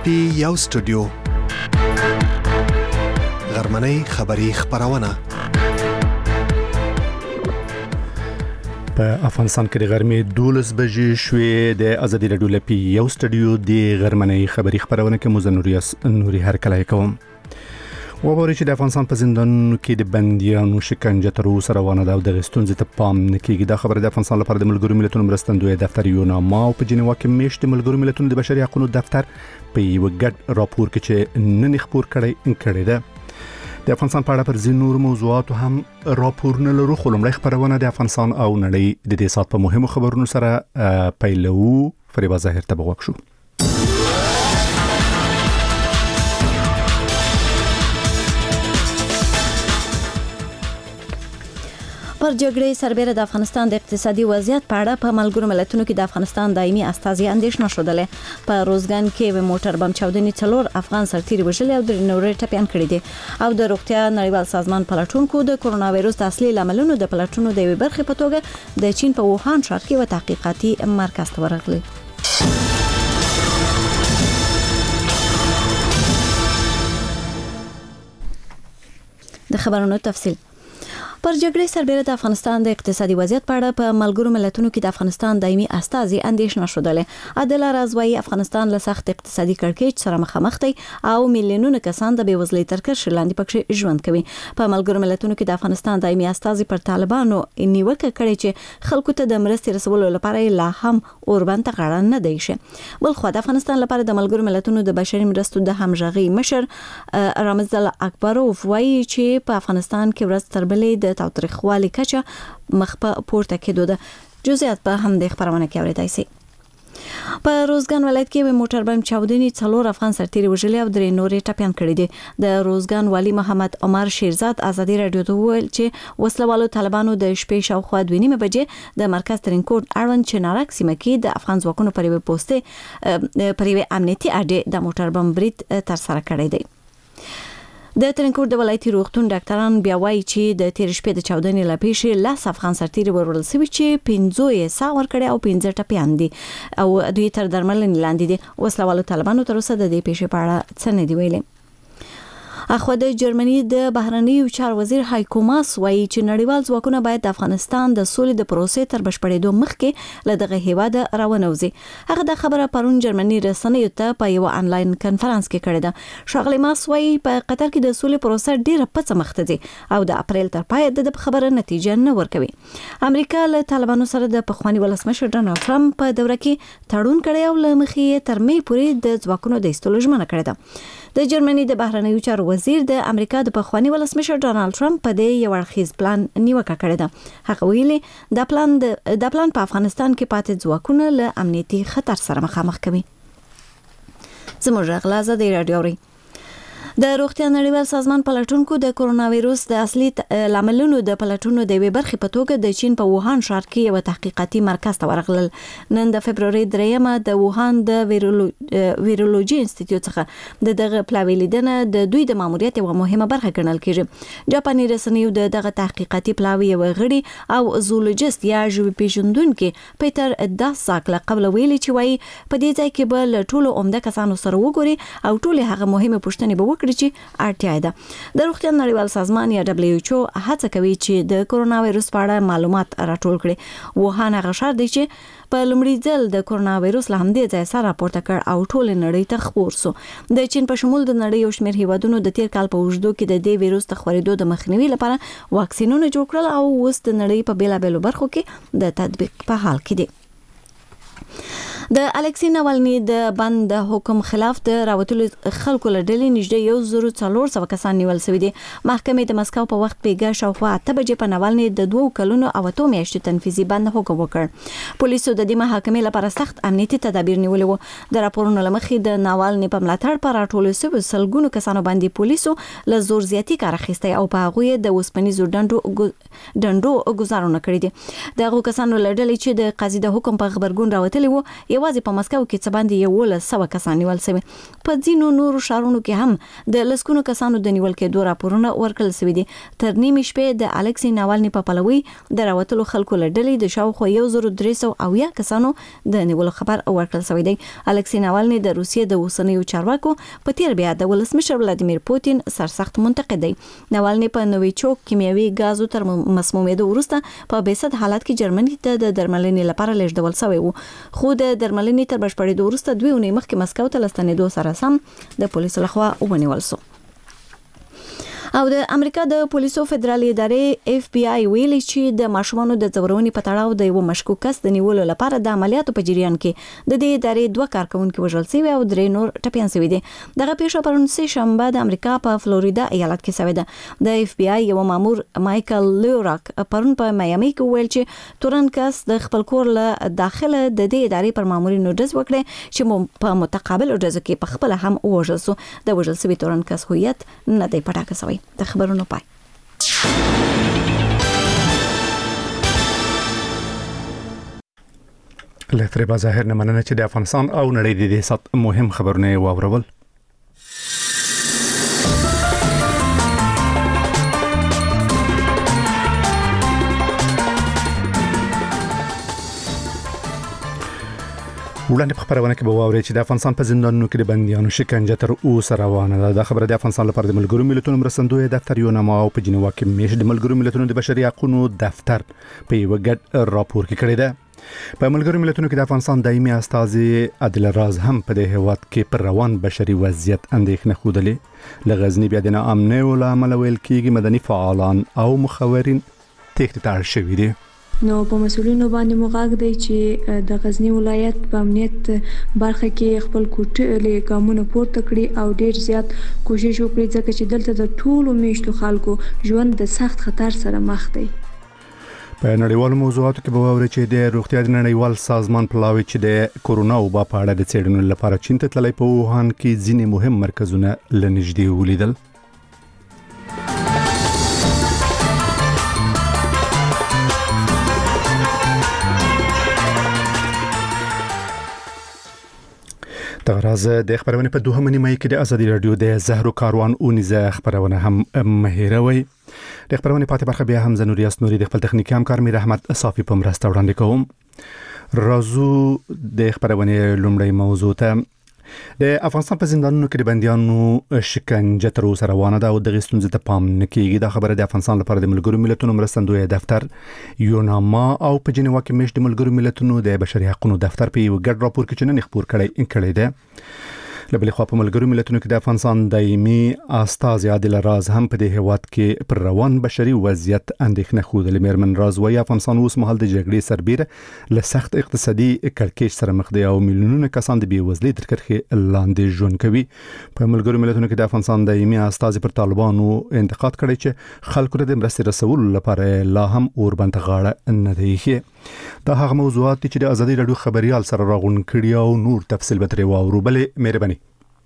پی یو سټوډیو غرمنۍ خبری خبرونه په افغانستان کې د غرمې 12 بجې شوې د ازادي رادیو لپی یو سټوډیو د غرمنۍ خبری خبرونه کې نوري هر کله کوم وګورئ چې د افغانستان په زندانونو کې د بندیانو شکنجه تر اوسه روانه ده او د ستونزې ته پام نه کیږي. دا خبره د افغانستان لپاره د ملګرو ملتونو مرستندوی دفتر یوناما او په جنیوا کې میشت ملګرو ملتونو د بشري حقوقو دفتر په یو ګډ راپور کې چې نن خبر کړی ده. د افغانستان په اړه پر ځینو نور موضوعاتو هم راپورونه لرو، خو لومړی خبرونه د افغانستان او نړۍ د دې سات په مهمو خبرونو سره پیلو. فریبا ظاهر ته بغوښو. پر جګړې سربېره د افغانستان د اقتصادي وضعیت په اړه په ملګرو ملتونو کې د افغانستان دایمي استازي اندېښنه شودلې. په روزګان کې و موټر بم چاودنې 4 افغان سرتیري وژل او د نورې ټپيان کړي دي او د روغتیا نړیوال سازمان پلټونکو د کورونا وایروس د اصلي لاملونو د پلټونو د وی برخې په توګه د چین په ووهان ښار کې و تحقیقاتي مرکز ته ورغلي. د خبرونو تفصیل. پر جګړې سربېره د افغانستان د اقتصادي وضعیت په اړه په ملګرو ملتونو کې د افغانستان دایمي استازي اندېښنه شودلې. عادل رازوایی افغانستان له سخت اقتصادي کړکېچ سره مخامخ دی او میلیونونه کسان د بېوزلۍ تر کرښې لاندې پکې ژوند کوي. په ملګرو ملتونو کې د افغانستان دایمي استازي پر طالبانو نیوکه کړې چې خلکو ته د مرستې رسولو لپاره لا هم اوربند غاړه نه دی شي. بلخو د افغانستان لپاره د ملګرو ملتونو د بشري مرستو د همغږي مشر رامز الله اکبروف وایي چې په افغانستان کې ورځ تر بلې د تاوتریخوالي کچه مخ په پورته کېدو ده. جزئیات په هم د خبرونه کې اورېدای شي. په روزګان ولایت کې و موټر بم چاودنې 4 افغان سرتیري وژل او 3 نورې ټپيان کړي دي. د روزګان والی محمد عمر شیرزاد ازادي رادیو ته وویل چې وسلوالو طالبانو د شپې شاوخوا 2:30 بجې د مرکز ترینکوټ اړوند چنارک سیمه کې د افغان ځواکونو پر یو پوسټ پر یو امنیتي اډې د موټر بم برید تر سره کړی دی. د ترینکوټ د ولایتي روغتون ډاکټران بیا وایي چې د تیر شپې د چاودنې لپیشي 10 افغان سرتیري ورول سوي چې 15 یې سا ور کړی او 15 ټپيان دي او دوی تر درملنې لاندې دي. وسلوالو طالبانو تر اوسه د دې پیښې په اړه څه نه دی ویلي. اخو د جرمني د بهرنیو چارو وزیر هایکو ماس وایي چې نړیوال ځواکونه باید د افغانستان د سولې د پروسې تر بشپړېدو مخکې له دغه هیواد راونوځي. هغه د خبره پرون جرمني رسنیو ته په یو آنلاین کانفرنس کې کړې ده. ښاغلی ماس وایي په قطر کې د سولې پروسه ډیره پڅه مخته ځي او د اپریل تر پای د خبره نتیجه نه ورکوي. امریکا له طالبانو سره د پخوانی ولسمشر ډونالد ټرمپ په دوره کې تړون کړی او له مخې تر مې پورې د ځواکونو د ایستلو ژمنه کړې ده. د جرمني د بهرنیو چارو وزیر د امریکا د پخوانی ولسمشر ډونالد ټرمپ په دې یو اړخیز پلان نیوکه کړې ده. هغه ویلي د پلان په افغانستان کې پاتې ځواکونه له امنیتي خطر سره مخامخ کوي. زموږ غلازه د رادیو د روغتیا نړیوال سازمان پلټونکو د کورونا وایروس د اصلي لاملونو د پلټونو د وی برخې په توګه د چین په ووهان ښار کې یو تحقیقاتي مرکز ته ورغلل. نن د فبرवरी 3 د ووهان د ویرولوژي انسټیټیوټ څخه دغه پلاوی لیدنه د دوی د ماموریت یو مهمه برخه ګڼل کېږي. جاپاني رسنیو دغه تحقیقاتي پلاوی یو غړي او زولوجست یا ژوي پیژندونکو پیټر داساک له قبل ویلي چې وایي په دې ځای کې به ټولو عمده کسانو سره وګوري او ټول هغه مهمه پوښتنې به چې اړتیا ده. د روغتیا نړیوال سازمان یا WHO هڅه کوي چې د کورونا وایروس په اړه معلومات راټول کړي. ووهان هغه ښار دی چې په لومړي ځل د کورونا وایروس له همدې ځای سره راپورته کړ او ټول نړۍ ته خپور شو. د چین په شمول د نړۍ یو شمېر هیوادونو د تیر کال په اوږدو کې د دې وایروس د خورېدو د مخنیوي لپاره واکسینونه جوړ کړل او اوس د نړۍ په بیلابېلو برخو کې د تطبیق په حال کې دي. د الکسی ناوالني د بند حکم خلاف د راوتلو خلکو لړلې نږدې 1400 کسان نیول شوي دي. محکمې د مسکو په وخت پیګه شاوخوا 8 بجې په ناوالني د 2 کلونو او 8 میاشتو تنفیذي بند حکم وکړ. پولیسو د دې محکمې لپاره سخت امنیتي تدابیر نیولې وو. د راپورونو لمخې د ناوالني په ملاتړ پر راټولو شوی سلګونو کسانو باندې پولیسو له زور زیاتی کار اخیستی او په هغه د وسپنیزو ډنډو گزارونه کړې دي. دغه کسانو لړلې چې د قاضي د حکم په خبرګون راوتلي وو یوازې په مسکو کې څه باندې 100 کسان نیول شوي. په ځینو نورو ښارونو کې هم د لسکونو کسانو د نیول کېدو راپورونه ورکړل شوي دي. تر نیمې شپې د الکسی ناوالني په پلوي د راوتلو خلکو لړلې د شاوخوا 1300 کسانو د نیولو خبر ورکړل شوی دی. الکسی ناوالني د روسیې د اوسنیو چارواکو په تیر بیا د ولسمشر ولادیمیر پوتین سرسخت منتقد دی. ناوالني په نوویچوک کیمیاوي غازو تر مسمومیدو وروسته په بیسد حالت کې جرمني ته د درملنې لپاره لیږدول شوی و، خو د درملنې تر بشپړېدو وروسته 2 اونۍ مخکې مسکو ته لستنېدو سره سم د پولیسو لخوا ونیول شو. او د امریکا د پولیسو فدرالي ادارې اف بي آی ویلي چې د ماشومانو د ځورونې په تړاو د یو مشکوک کس د نیولو لپاره د عملیاتو په جریان کې د دې ادارې 2 کارکونکو وژل شوي او 3 نور ټپيان شوي دي. دغه پیښه پرون سه شنبه د امریکا په فلوریدا ایالت کې شوې ده. د اف بي آی یو مامور مایکل لیوراک پرون په میامي کې ویل چې تورن کس د خپل کور له داخله د دې ادارې پر مامورینو ډز وکړي چې په متقابل ډزو کې په خپل هم وژل شو. د وژل شوي تورن کس هویت نه دی پټاکه شوی. د خبرونو پای. لتر به ظاهر نه مننه چې د افغانستان او نړۍ د دې سات مهم خبرونه واورول. وړاندې په خبرونه کې به واوري چې د افغانستان په زندانونو کې د بنديانو شکنجه تر اوسه روانه ده. د خبره د افغانستان لپاره د ملګرو ملتونو مرستندوی دفتر یو نامه او په جنیوا کې میش د ملګرو ملتونو د بشري حقوقو دفتر په یو ګډ راپور کې کړی ده. په ملګرو ملتونو کې د افغانستان دایمي استازي عادل راز هم په دې هیواد کې پر روان بشري وضعیت اندېښنه خوده. لغزنی بیا د ناامنۍ ول عمل ویل کېږي مدني فعالان او مخورین تخت ته شوي دي. نو په مسولینو باندې موغاګ دی چې د غزنی ولایت په امنیت برخه کې خپل کوټلې ګامونه پورته کړي او ډیر زیات کوشش وکړي ځکه چې دلته د ټولو میشتو خلکو ژوند د سخت خطر سره مخ دی. په نړیوالو موضوعاتو کې به واوري چې د روغتیا د نړیوال سازمان پلاوي چې د کورونا وبا په اړه د څېړنو لپاره چین ته تللی په ووهان کې ځینې مهم مرکزونه لنږدې ولیدل. د غراز د خبرونه په دوه منی مې کې د ازادي رادیو د زهرو کاروان اونیزه خبرونه هم مهیروي. د خبرونه پاتې برخه بیا هم زنوریاس نوري د خپل تخنیکی همکار میر احمد صافي په مرسته وړاندې کوم. رازو د خبرونه لومړی موضوع ته د افغانستان په زندانونو کې د بنديانو شکنجه تر اوسه روانه ده او د غستونځ ته پام نه کیږي. دا خبره د افغانستان لپاره د ملګرو ملتونو مرستندوی دفتر یو نامه او په جنیوا کې میش د ملګرو ملتونو د بشري حقوقو دفتر په یو ګډ راپور کې چنن خبر کړی ده. لبلې خو په ملګرو ملتونو کې د افغانستان دایمي استازي عادل راز هم په دې هیواد کې پر روان بشري وضعیت اندېښنه خوده. مېرمن راز وايي افغانستان اوس مهال د جګړې سربېره له سخت اقتصادي کړکېچ سره مخ دی او میلیونونه کسان د بېوزلۍ تر کرښې لاندې ژوند کوي. په ملګرو ملتونو کې د افغانستان دایمي استازي پر طالبانو انتقاد کړی چې خلکو ته د مرستې رسولو لپاره لا هم اوربند غاړه نه دی ښه. دا هغه موضوعات چې د ازادي رادیو خبريال سره راغون کړي او نور تفصیل به ترې واورو. بلې مهرباني.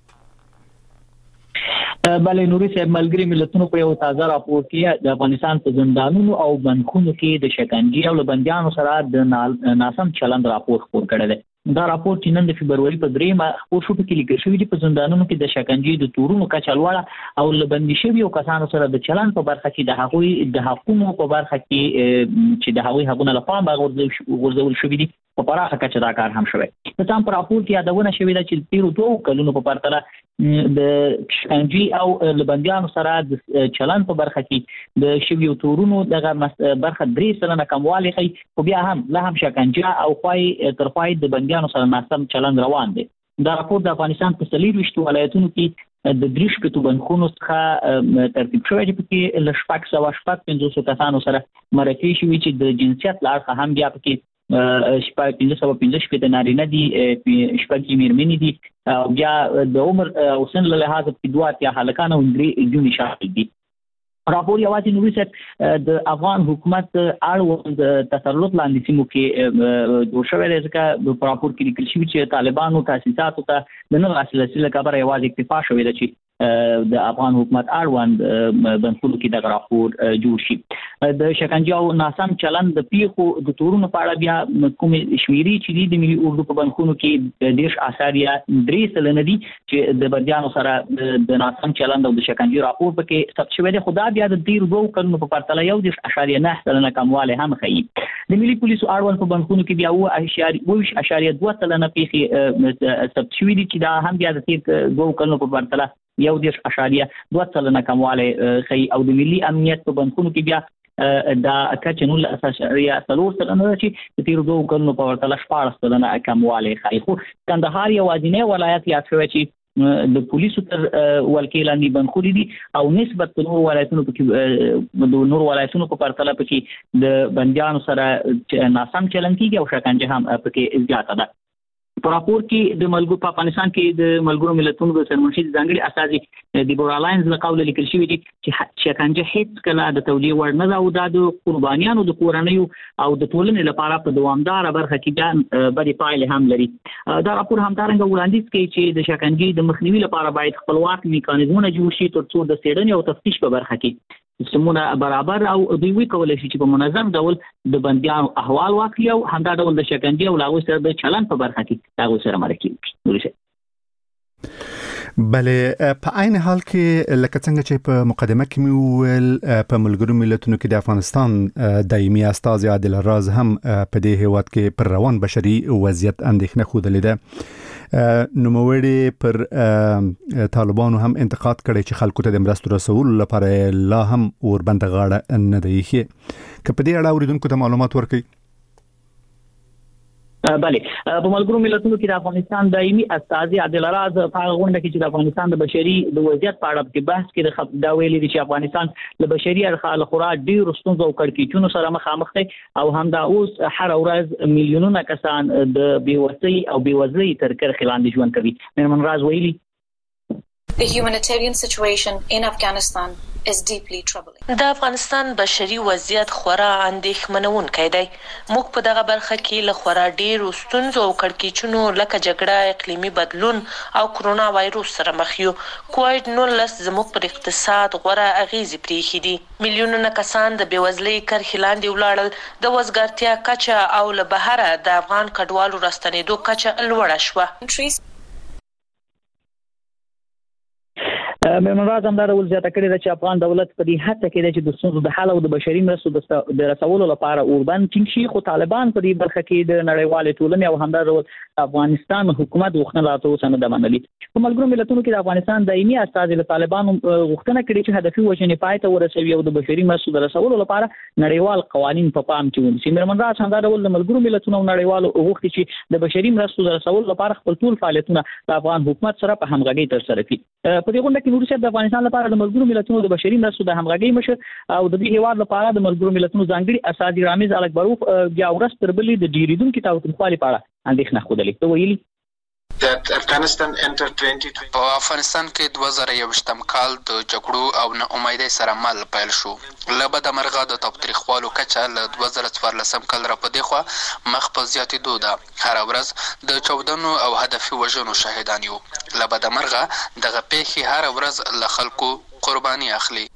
بلې نوري صاحب ملګری ملتونو په یو تازه راپور کې د افغانستان په زندانونو او بندخونو کې د شکنجې او بنديانو سره د ناسم چلند راپور خپور کړی دی. دا راپور چې نن د فبرवरी په 3 خپور شو کې لیکل شوی دی په زندانونو کې د شکنجې د تورونو کچه لوړه او لبندي شوی او کسانو سره د چلند په برخه کې د هغوی د حقوقو په برخه کې چې د هغوی حقوقونه لپاره غورځول شوی دي په پراخه کچه دا کار هم شوی. د تام پر راپور کې یادونه شوی ده چې تیر 2 کلونو په پرتله د شکنجې او لبنديانو سره د چلند په برخه کې د شوی تورونو دغه برخه 3% کموالی کوي خو بیا هم لا هم شکنجه او خوای ترخوای د بنديانو سره ناسم چلند روان دي. دا راپور د افغانستان په 23 ولایتونو کې د 3 بندخونو څخه ترتیب شوی دی چې ل 550 کسانو سره مرکې شوی چې د جنسیت لارښه هم بیا پکې شپږ 550 نارینه دي شپږ میرمنې دي او بیا د عمر او سن له لحاظه په 2 هلکان او 3 جونې شامل دي. راپور یوازې نوري صاحب د افغان حکومت اړوند تسلط لاندې سیمو کې جوړ شوی دی ځکه په راپور کې لیکل شوی چې طالبانو تاسیساتو ته د نه رسیدلو لپاره یوازې اکتفا شوی دی چې د افغان حکومت اړوند بنخونو کې د راپور جوړ شي. د شکنجه او ناسم چلند د پیښو د تورونو په اړه بیا کوم شمیري چې د ملي اردو په بنخونو کې 10.3% دي چې د بندیانو سره د ناسم چلند او د شکنجه راپور پکې ثبت شوی دی. خدا بیا د تیر 2 کلونو په پرتله 1.9% کمواله هم ښیي. د ملي پولیسو اړوند په بنخونو کې بیا 2.2% پیښې ثبت شوي دي چې دا هم بیا د تیر 2 کلونو په پرتله 1.2% کمواله ښیي. او د ملي امنیت په بنخونو کې بیا دا کچنول اساسي سلوسلنه چې د تیر 2 کلونو په پرتله 14% کمواله ښیي. خو کندهار یوازینی ولایت یا چې د پولیسو تر ولکې لاندې بنخوري دي او نسبت نور ولایتونو په نور ولایتونو په پرتله پکې د بندیانو سره ناسم چلند کیږي او شکنجه هم پکې زیاته ده. په راپور کې د ملګرو په افغانستان کې د ملګرو ملتونو د سرمنشي ځانګړي استازي د بورالاینز له قوله لیکل شوی دي چې شکنجه هیڅ کله د تولیه وړ نه ده او د قربانیانو د کورنیو او د ټولنې لپاره په دوامدار برخه کې بدې پایلې هم لري. دا راپور همدارنګه وړاندیز کوي چې د شکنجې د مخنیوي لپاره باید خپلواک میکانیزمونه جوړ شي ترڅو د څېړنې او تفتیش په برخه کې سمونه برابر او دوی کولای شي چې په منظم ډول د بندیانو احوال واخلي او همدا ډول د شکنجې او لاغو سره د چلند په برخه کې لاغو سره مرکه کوي. بله په عین حال کې لکه څنګه چې په مقدمه کې مې ویل په ملګرو ملتونو کې د افغانستان دایمي استازي عادل راز هم په دې هیواد کې پر روان بشري وضعیت اندېښنه خوده لیده. نوموړي پر طالبانو هم انتقاد کړي چې خلکو ته د مرستو رسولو لپاره لا هم اوربند غاړه نه دی ښه. که په دې اړه اوریدونکو ته معلومات ورکړي. بله په ملګرو ملتونو کې د افغانستان دایمي استازي عادل راز په غونډه کې چې د افغانستان د بشري د وضعیت په اړه په بحث کې دا ویلي دي چې افغانستان له بشري اړخه له خورا ډېرو ستونزو او کړکېچونو سره مخامخ دی او همدا اوس هر ورځ میلیونونه کسان د بېوسۍ او بېوزلۍ تر کرښې لاندې ژوند کوي. میرمن راز ویلي The humanitarian situation in Afghanistan is deeply troubling. د افغانستان بشري وضعیت خورا اندېښمنونکی دی. موږ په دغه برخه کې له خورا ډېرو ستونزو او کړکېچونو لکه جګړه، اقلیمي بدلون او کرونا وایروس سره مخ یو. کووډ-19 زموږ پر اقتصاد غوره اغیزې پرېښي دي. میلیونونه کسان د بېوزلۍ کرښې لاندې ولاړل. د وزګارتیا کچه او له بهره د افغان کډوالو راستنېدو کچه لوړه شوه. میرمن راز هم دا ډول زیاته کړې ده چې افغان دولت په دې هڅه کې دی چې د ستونزو د حل او د بشري مرستو د رسولو لپاره اوربند ټینګ شي. خو طالبان په دې برخه کې د نړیوالې ټولنې او همدا ډول افغانستان حکومت غوښتنه لا تر نه ده منلې. په ملګرو ملتونو کې د افغانستان دایمي استازي له طالبانو غوښتنه کړې چې هدفي وژنې پای ته ورسوي او د بشري مرستو د رسولو لپاره نړیوال قوانین په پام کې ونیسي. میرمن راز همدا ډول د ملګرو ملتونو او نړیوالو غوښتي چې د بشري مرستو د رسولو لپاره خپل ټول فعالیتونه د افغان حکومت سره په همغږۍ ترسره کړي. په دې غونډه کې نور د افغانستان لپاره د ملګرو ملتونو د بشري مرستو د همغږۍ مشر او د دې هیواد لپاره د ملګرو ملتونو ځانګړي استازي رامز الکبروف بیا ورځ تر بلې د ډیریدونکو تاوتریخوالي په اړه اندېښنه خوده لیکته ویلي په افغانستان کې 2021 کال د جګړو او نا امیدۍ سره مل پیل شو. له بده مرغه د تاوتریخوالو کچه له 2014 کال را پدې خوا مخ په زیاتېدو ده. هر ورځ د چاودنو او هدفي وژنو شاهدان یو. له بده مرغه دغه پیښې هر ورځ له خلکو قرباني اخلي.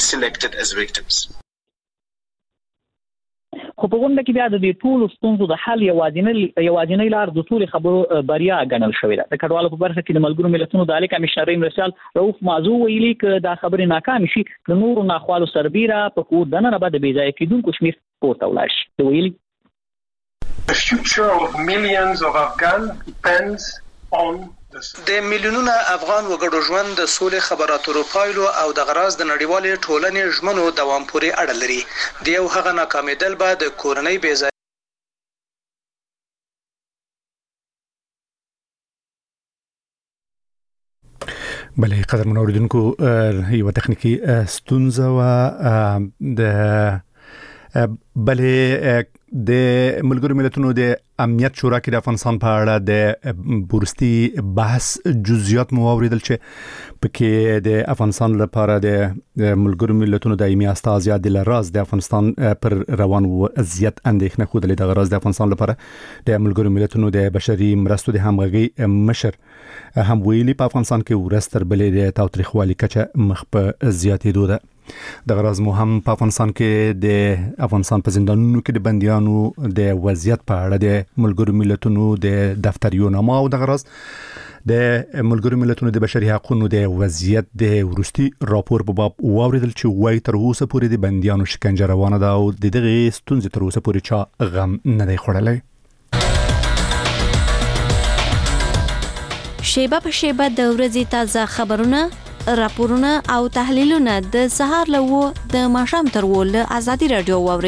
خو په غونډه کې بیا د دې ټولو ستونزو د حل یوازینۍ لار د ټولو خبرو بریا ګڼل شوې ده. د کډوالو په برخه کې د ملګرو ملتونو د عالی کمشنر مرسل رؤف موضوع ویلي چې دا خبرې ناکام شي د نورو ناخوالو سربیره په کور دننه نه به د بې ځایه کېدونکو شمېر پورته ولاړ شي. ویلي The future of millions of Afghan depends on د میلیونونو افغان وګړو ژوند د سولې خبراتو پایلو او د غراز د نړیوالې ټولنې ژمنو دوام پورې اړه لري. د یو هغه ناکامېدل به د کورنۍ بې بله قدر منوریدونکو یو تخنیکی ستونزه و د بله د ملګرو ملتونو د امنیت شورا کې د افغانستان په اړه د بورستي بحث جزئیات مو اوریدل چې پکې د افغانستان لپاره د ملګرو ملتونو دایمي استازي عادل راز د افغانستان پر روان وضعیت اندېښنه خوده د غراز د افغانستان لپاره د ملګرو ملتونو د بشري مرستو د همغږي مشر هم ویلي په افغانستان کې ورستر بلې د تاوتریخوالي کچه مخ په زیاتېدو ده. د غراز مو هم په افغانستان کې د افغانستان په زندانونو کې د بنديانو د وضعیت په اړه د ملګرو ملتونو د دفتریونامه او د غراز د ملګرو ملتونو د بشري حقوقو د وضعیت د ورستي راپور په باب واوریدل چې وای تر اوسه پورې د بنديانو شکنجه روانه ده او د دغه ستونزې تر اوسه پورې چا غم نه دی خوړلی. شیبه په شیبه د ورځې تازه خبرونه، راپورونه او تحلیلونه د سهار له د ماښام تر له ازادي رادیو واوري.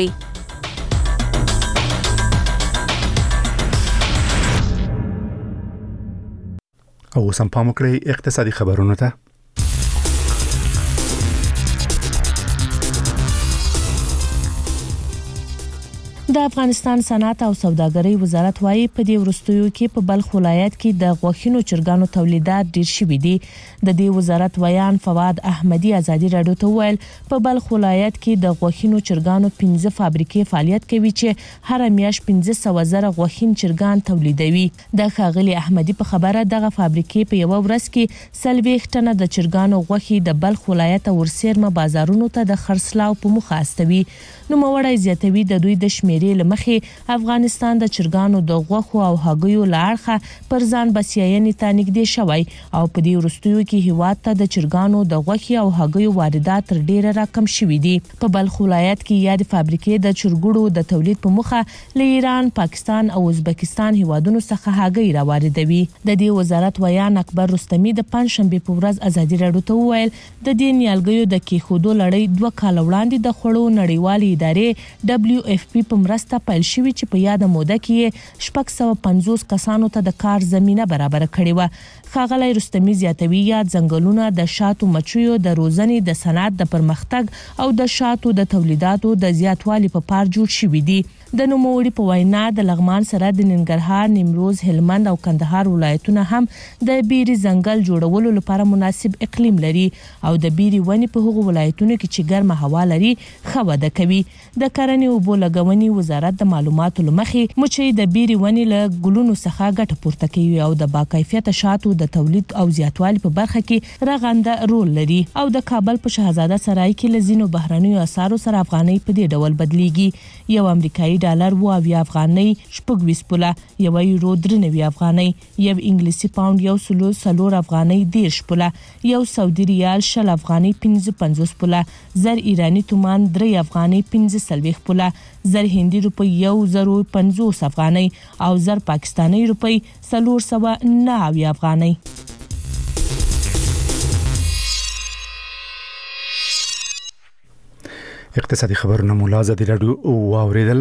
او سم پام وکړئ اقتصادي خبرونه ته. د افغانستان صنعت او سوداګرۍ وزارت وايي په دې ورستیو کې په بلخ ولایت کې د غوښینو چرګانو تولیدات ډیر شوي دي. د دې وزارت ویان فواد احمدي ازادي رادیو ته ویل په بلخ ولایت کې د غوښینو چرګانو 15 فابریکې فعالیت کوي چې هر میاشت 15,000 غوښین چرګان تولیدوي. د ښاغلي احمدي په خبره دغه فابریکې په یو ورځ کې 40 ټنه د چرګانو غوښې د بلخ ولایت او ورسېرمه بازارونو ته د خرڅلاو په موخه استوي. نو موړی زیاتوي د دوی د شمیرې لمخې افغانستان د چرګانو د غوښو او هګیو لاړخه پر ځان بسیاینې ته نږدې شوی او په دې ورستیو کې هیواد ته د چرګانو د غوښې او هګیو واردات تر ډیره راکم شوي دي. په بلخ ولایت کې یاد فابریکې د چرګوړو د تولید په موخه له ایران، پاکستان او ازبکستان هیوادونو څخه هګۍ راواردوي. د دې وزارت ویان اکبر رستمی د پنځشنبه په ورځ ازادي رادیو ته وویل د دې نیالګیو د کېښودو لړۍ 2 کال وړاندې د خوړو نړیوالې ادارې WFP په مرسته پیل شوی چې په یاد موده کې 650 کسانو ته د کار زمينه برابر کړې و. ښاغلی رستمی زیاتوي یاد ځنګلونه د شاتو مچیو د روزنې د صنعت د پرمختګ او د شاتو د تولیداتو د زیاتوالي په پار جوړ شوي دي. د نوموړي په وینا د لغمان سره د ننګرهار، نیمروز، هلمند او کندهار ولایتونه هم د بیري ځنګل جوړولو لپاره مناسب اقلیم لري او د بیري ونې په هغو ولایتونو کې چې ګرمه هوا لري ښه وده کوي. د کرنې او اوبو لګونې وزارت د معلوماتو لمخې مچۍ د بیري ونې له ګلونو څخه ګټه پورته کوي او د باکیفیته شاتو د تولید او زیاتوالي په برخه کې رغنده رول لري. او د کابل په شهزاده سرای کې لزینو بهرنیو اسعارو سره افغانۍ په دې ډول بدلیږي. یو امریکایي ډالر 20 افغانۍ 26 پوله، یو یورو 93 افغانۍ، یو انګلیسي پاوند 104 افغانۍ 10 پوله، یو سعودي ریال 60 افغانۍ 55 پوله، زر ایرانی تومان 3 افغانۍ 45 پوله، زر هندي روپی 1050 افغانۍ او زر پاکستانی روپی 409 افغانۍ. اقتصادي خبرونه مولا ازادي رادیو واوریدل.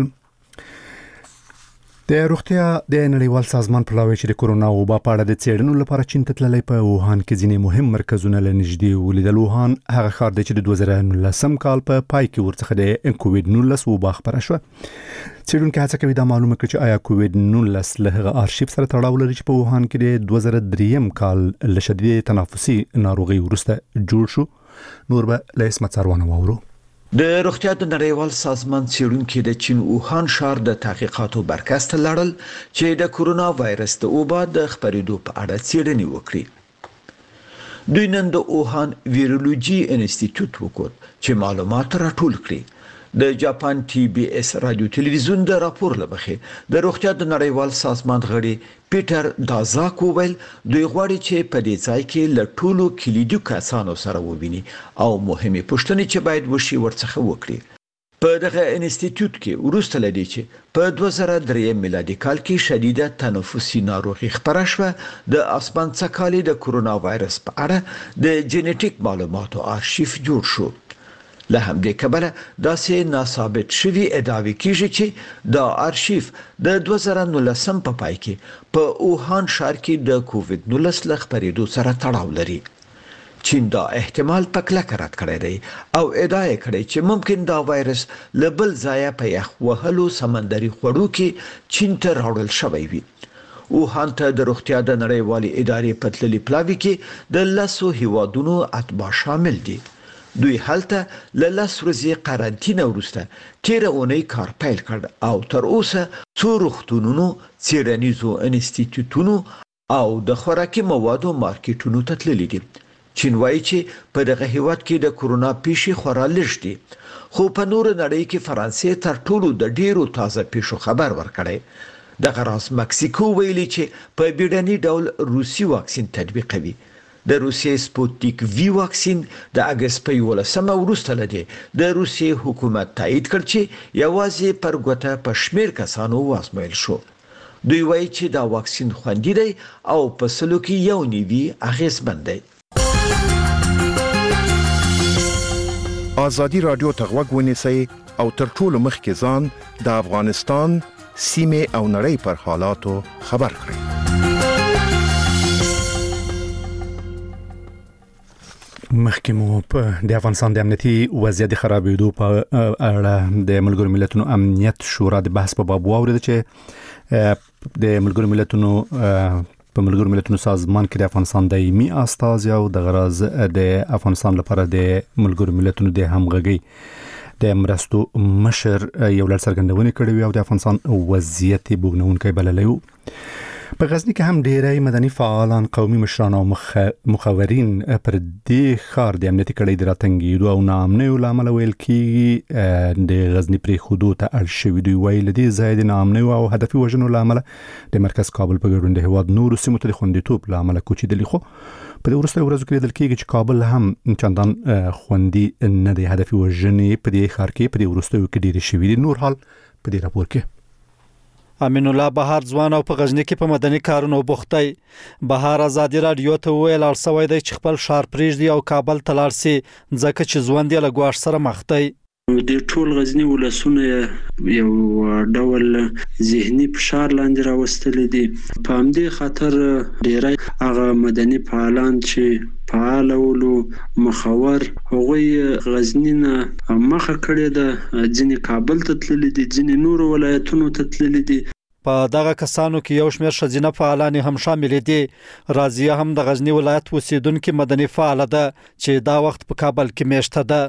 د روغتیا د نړیوال سازمان په لوري چې د کورونا وبا په اړه د څېړنو لپاره چین ته تللی په ووهان کې ځینې مهم مرکزونه لنږدې ولیدل. ووهان هغه ښار دی چې د 2019 کال په پای کې ورڅخه د کووډ-19 وبا خپره شوه. څېړونکي هڅه کوي دا معلومه کړي چې آیا کووډ-19 له هغه آرشیف سره تړاو لري چې په ووهان کې د 2003 کال له شدید تنفسي ناروغي وروسته جوړ شو. نور به له اسمت سروانه واورو. د روغتیا د نړیوال سازمان څېړونکي د چین ووهان ښار د تحقیقاتو مرکز ته لاړل چې د کورونا وایرس د وبا د خپرېدو په اړه څېړنې وکړي. دوی نن د ووهان ویرولوژي انسټیټیوټ وکړ چې معلومات راټول کړي. د جاپان TBS رادیو تلویزیون د راپور لمخې د روغتیا د نړیوال سازمان غړي پیټر دازاک وویل دوی غواړي چې په دې ځای کې له ټولو کلیدي کسانو سره وویني او مهمه پوښتنې چې باید وشي ورڅخه وکړي. په دغه انسټیټیوټ کې وروسته لدی چې په 2003 میلادي کال کې شدیده تنفسي ناروغي خپره شوه د اسمان څخه د کورونا وایرس په اړه د جینیټیک معلوماتو آرشیف جوړ شو. له همدې کبله داسې ناثابت شوي ادعاوې کیږي چې دا آرشیف د 2019 په پای کې په ووهان ښار کې د کووډ-19 خپرېدو سره تړاو لري. چین دا احتمال په کلکه رد کړی دی او ادعا یې کړې چې ممکن دا وایرس له بل ځایه په یخ وهلو سمندري خوړو کې چین ته راوړل شوی وي. ووهان ته د روغتیا د نړیوالې ادارې په تللي پلاوي کې د 10 هیوادونو اتباع شامل دي. دوی هلته له 10 ورځې قرنطینه وروسته تیره اونۍ کار پیل کړ او تر اوسه څو روغتونونو، څیړنیزو انسټیټیوټونو او د خوراکي موادو مارکیټونو ته تللي دي. چین وایي چې په دغه هیواد کې د کورونا پیښې خورا لږ دي، خو په نور نړۍ کې فرانسې تر ټولو د ډیرو تازه پیښو خبر ورکړی. دغه راز مکسیکو ویلي چې په بیړني ډول روسي واکسین تطبیقوي. د روسیې سپوتنیک وی واکسین د اگست په 11 وروسته لدی د روسیې حکومت تایید کړ چې یوازې پر ګوته په شمیر کسانو وازمویل شو. دوی وایي چې دا واکسین خوندي دی او په سلو کې یو نیوي اغیزمن دی. ازادي رادیو ته غوږ ونیسئ او تر ټولو مخکې ځان د افغانستان سیمه او نړۍ پر حالاتو خبر کړئ. مخکې مو په د افغانستان د امنیتي وضعیت خرابېدو په اړه د ملګرو ملتونو امنیت شورا د بحث په باب واورید چې د ملګرو ملتونو سازمان کې د افغانستان دایمي استازی او د غرض د افغانستان لپاره د ملګرو ملتونو د همغږي د مرستو مشر یو لړ څرګندونې کړې او د افغانستان وضعیت بوغنونکي بللی و. په غزنی کې هم ډیری مدني فعالان، قومي مشران او مخورین پر دې ښار د امنیتي کړۍ د راتنګېدو او ناامنیو له امله ویل کېږي د غزنی پرېښودو ته اړ شوي. دوی وایي له دې ځایه د ناامنیو او هدفي وژنو له امله د مرکز کابل په ګډون د هېواد نورو سیمو ته د خوندیتوب له امله کوچېدلي. خو په دې وروستیو ورځو کې لیدل کېږي چې کابل هم چندان خوندي نه دی. هدفي وژنې په دې ښار کې په دې وروستیو کې ډېرې شوي دي. نور حال په دې راپور کې. امین الله بهار ځوان او په غزنی کې په مدني کارونو بوختی. بهار ازادي رادیو ته ویل ارسوي دی چې خپل ښار پریږدي او کابل ته لاړ شي ځکه چې ژوند یې له ګواښ سره مخ دی. د ټول غزنی ولسونه یو ډول ذهني فشار لاندې راوستل دي. په همدې خاطر ډیری هغه مدني فعالان چې فعال او مخور هغوی غزنی نه مخه کړې ده، ځینې کابل ته تللي دي، ځینې نورو ولایتونو ته تللي دي. په دغه کسانو کې یو شمېر ښځینه فعالان هم شامل دي. راضیه هم د غزنی ولایت اوسیدونکې مدني فعاله ده چې دا وخت په کابل کې میشته ده.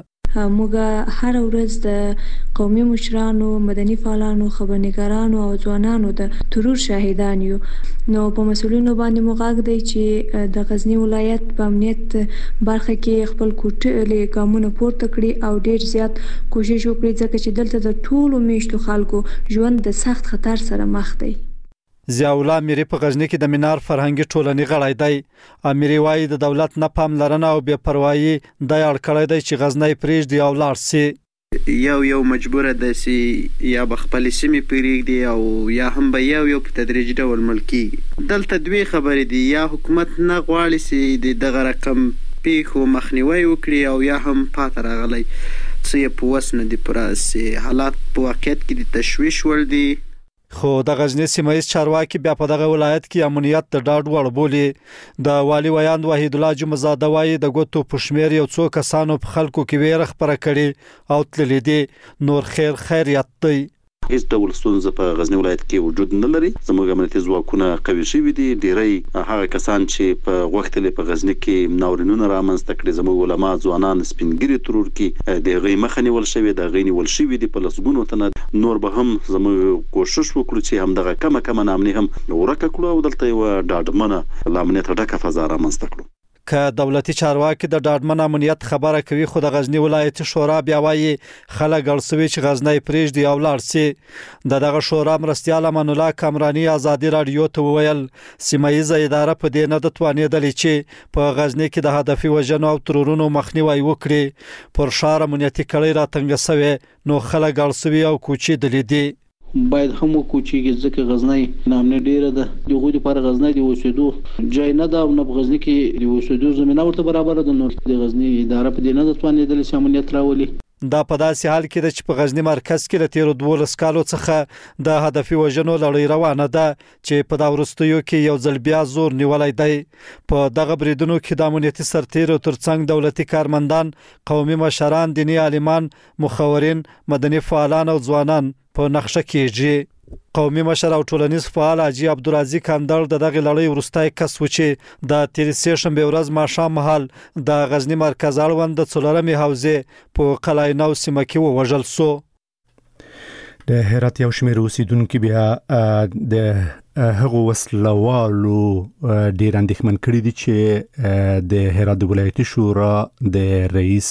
موږ هر ورځ د قومي مشرانو، مدني فعالانو، خبرنګارانو او ځوانانو د ترور شاهدان یو. نو په مسؤلینو باندې موږ دی چې د غزنی ولایت په امنیت برخه کې خپل کوټلې ګامونه پورته کړي او ډیر زیات کوشش وکړي ځکه چې دلته د ټولو میشتو خلکو ژوند د سخت خطر سره مخ دی. ضیاء الله میری په غزنی کې د مینار فرهنګي ټولنې غړی دی. امیری وایي د دولت نه پاملرنه او بې پروايي د اړ کړی دی چې غزنی پریږدي او لاړ شي. یو مجبور ده چې یا بخپل سیمه پریږدي او یا هم به یو په تدریجي ډول ملکی. دلته دوی خبرې دي، یا حکومت نه غواړي چې دغه رقم پیښو مخنیوي وکړي او یا هم پاتې راغلی څه په وسنه دي پراسي حالات په واقعیت کې د تشویش ور دي. خو د غزنی سیمایي چارواکي بیا په دغه ولایت کې امنیت د ډاډ وړ بولي. د والی ویاند وحید الله جمزاده وایي د ګوتو په شمیر یو څو کسانو په خلکو کې ویره خبره کړي او تللی دي. نور خیریت دی. هیڅ ډول ستونزه په غزنی ولایت کې وجود نه لري. زموږ امنیتي ځواکونه قوي شوي دي. ډیری هغه کسان چې په وختلې په غزنی کې ناورینونه رامنځته کړي، زموږ علما، ځوانان، سپینګری ترور کې د غي مخنی ول شوی، د غي نیول شوی دي په لسګونو تنه. نور به هم زموږ کوشش وکړو چې هم دغه کم نامني هم ورکه کړو او دلته یو ډاډمنه لامنیت ډکه فضا رامنځته کړو. که دولتي چارواکي د ډاډمن امنیت خبره کوي، خو د غزنی ولایتي شورا بیا وایي خلک ګړسوي چې غزنی پریږدي او لاړ شي. دغه شورا مرستیال امان الله کامرانی ازادي رادیو ته وویل سیمایي اداره په دې نه د توانېدلې چې په غزنی کې د هدفي وژنو او ترورونو مخنیوي وکړي. پر ښار امنیتي کړۍ راتنګ شوی نو خلک ګړسوي او کوچېدلي دي. باید هم کوچیږي ځکه غزنی نامنه ډیره ده. دغه لپاره غزنی د اوسېدو ځای نه ده او نه په غزنی کې د اوسېدو زمينه ورته برابر ده. نو د غزنی اداره په دې نه د توانېدل چې امنیت راولي. دا په داسې حال کې چې په غزنی مرکز کې له تیرو 12 کالو څخه د هدفي وژنو لړۍ روانه ده چې په دا وروستیو کې یو ځل بیا زور نیولای دی. په دغه بریدونو کې د امنیتي سرتیرو ترڅنګ دولتي کارمندان، قومي مشران، دینی عالمان، مخورین، مدني فعالان او ځوانان په نقشه کېږي. قومي مشر او ټولنیز فعال حاجی عبدالرزاق کندل د دغه لړۍ وروستای کس و چې د تیر سه ورځ ماښام مهال د غزنی مرکز اړوند د څلورمې حوزې په قلعه نو سیمه کې ووژل شو. د هرات یو شمېر اوسیدونکو بیا د هغو وسلوالو ډیر اندېښمن کړي دي چې د هرات د ولایتي شورا د رئیس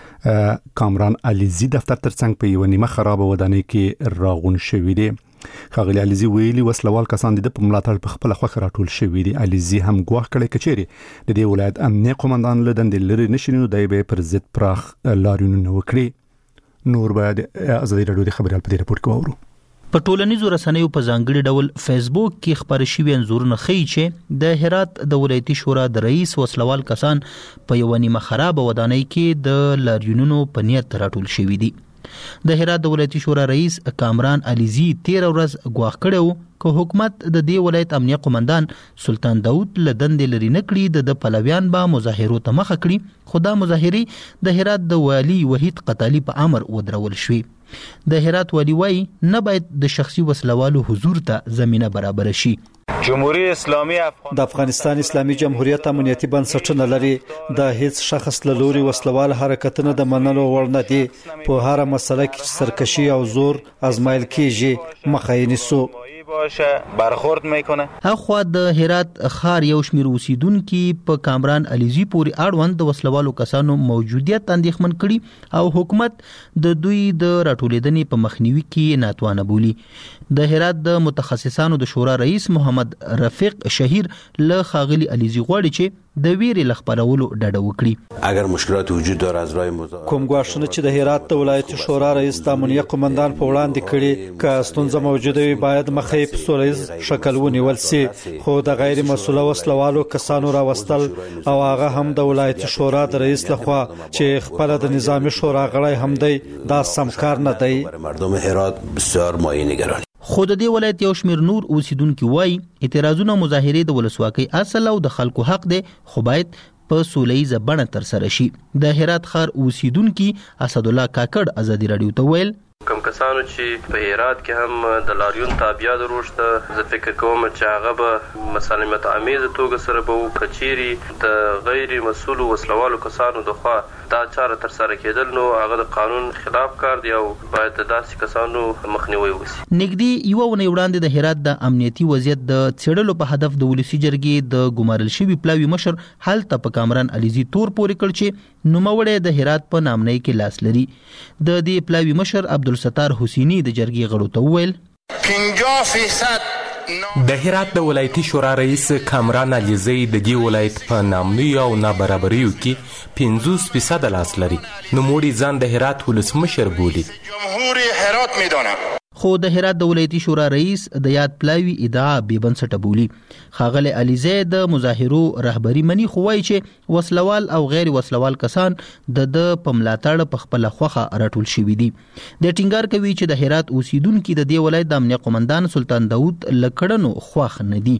کامران علیزی دفتر ترڅنګ په یو نیمه خراب ودانۍ کې راغون شوی دی. ښاغلي علیزی ویلي وسلوال کسان د په ملاتړ په خپل خوخه راټول شوی دي. علیزی هم ګواښ کړی کچېری د دې ولایت امنیه قومندان له دندې لري نشینو دای به پر ضد پراخ لاریونونه وکړي. نور بعد ازادي رادیو د خبريال په دې رپورت کې وورو. په ټولنیزو رسنیو په ځانګړي ډول فیسبوک کې خبري شوي انزورونه ښیي چې د هرات د ولایتي شورا د رئیس وسلوال کسان په یو نیمه خراب ودانۍ کې د لاریونونو په نیت راټول شوي دي. د هرات د ولایتي شورا رئیس کامران علیزی 13 ورځ ګواښ کړو که حکومت د دې ولایت امنیه قومندان سلطان داود له دندې لري نکړي د پلویان به مظاهرو ته مخه کړي. خو دا مظاهري د هرات د والی وحید قتالی په امر ودرول شوي. د هرات والی وای نه باید د شخصي وسلوالو حضور ته زمينه برابر شي. جمهوریت اسلامي د افغانستان اسلامي جمهوریت امنیتي بنسټونه لري. د هیڅ شخص له لوري وسلوال حرکتونه د منلو وړ نه دي. په هر مسله کې سرکشي او زور ازمایل کیږي مخه یې نیسو. باشه برخورد میکنه. اخوا د هرات خار یو شمیر اوسیدونکو په کامران علیزی پورې اړوند د وسلوالو کسانو موجودیت اندېښمن کړي او حکومت د دوی د راټولیدنې په مخنیوي کې ناتوانه بولی. د هرات د متخصصانو د شورا رئیس محمد رفیق شهیر له خاغلی علیزی غواړي چې د ویرې لخبرولو ډډه وکړي. اگر مشکلات وجود داره از راه مذاکره کوم غواړنه چې د هرات د ولایتي شورا رئیس د امنیه قومندان په وړاندې کړي که ستونزه موجوده وي باید مخې په سولهیز شکل ونیول شي. خو د غیر مسؤله وسلوالو کسانو راوستل او هغه هم د ولایتي شورا د رئیس لخوا چې خپل د نظامی شورا غړی هم دی دا سم کار نه دی. مردم هرات بسیار مایه نگران. خود د ولایت یو شمیر نور اوسیدونکو وای اعتراضونه مظاهره د ولسواکۍ اصل او د خلکو حق دی خو باید په سولهیزه بڼه تر سره شي. د هرات خار اوسیدونکو اسد الله کاکړ ازادي رادیو ته ویل کم کسانو چې په هرات کې هم د لاریون تابعیا دروشته زه فکر کوم چې هغه به مسالمت امیز توګه سره به کچيري د غیر مسؤل وسلوالو کسانو دغه دا چاره تر سره کېدل نو هغه د قانون خلاف کار دی او باید داسې کسانو مخنیوي وشي. نګدي یو ونه وړاندې د هرات د امنیتي وضعیت د څېړلو په هدف د ولسی جرګې د ګمارل شوی پلاوی مشر حالت په کامران علیزی تور پورې کړ چې نوموړی د هرات په نامنۍ کې لاس لري. د دې پلاوی مشر عبدالستار حسینی د جرګې غړو ته وویل 50% د هرات د ولایتي شورا رئیس کامران علیزی د دې ولایت په نامنۍ او نابرابریو کې 50% لاس لري. نوموړی ځان د هرات ولسمشر بولي. جمهور هرات میدانه. خو د هرات د ولایتي شورا رئیس د یاد پلاوی ادعا بې بنسټه بولی. خاغلی علیزی د مظاهرو رهبری منی خو وایي چې وسلوال او غیر وسلوال کسان د په ملاتړ په خپل خوخه راټول شوي دي. د ټینګار کوي چې د هرات اوسیدونکو د دې ولایت د امنیه قومندان سلطان داود لکړنو خوخ نه دي.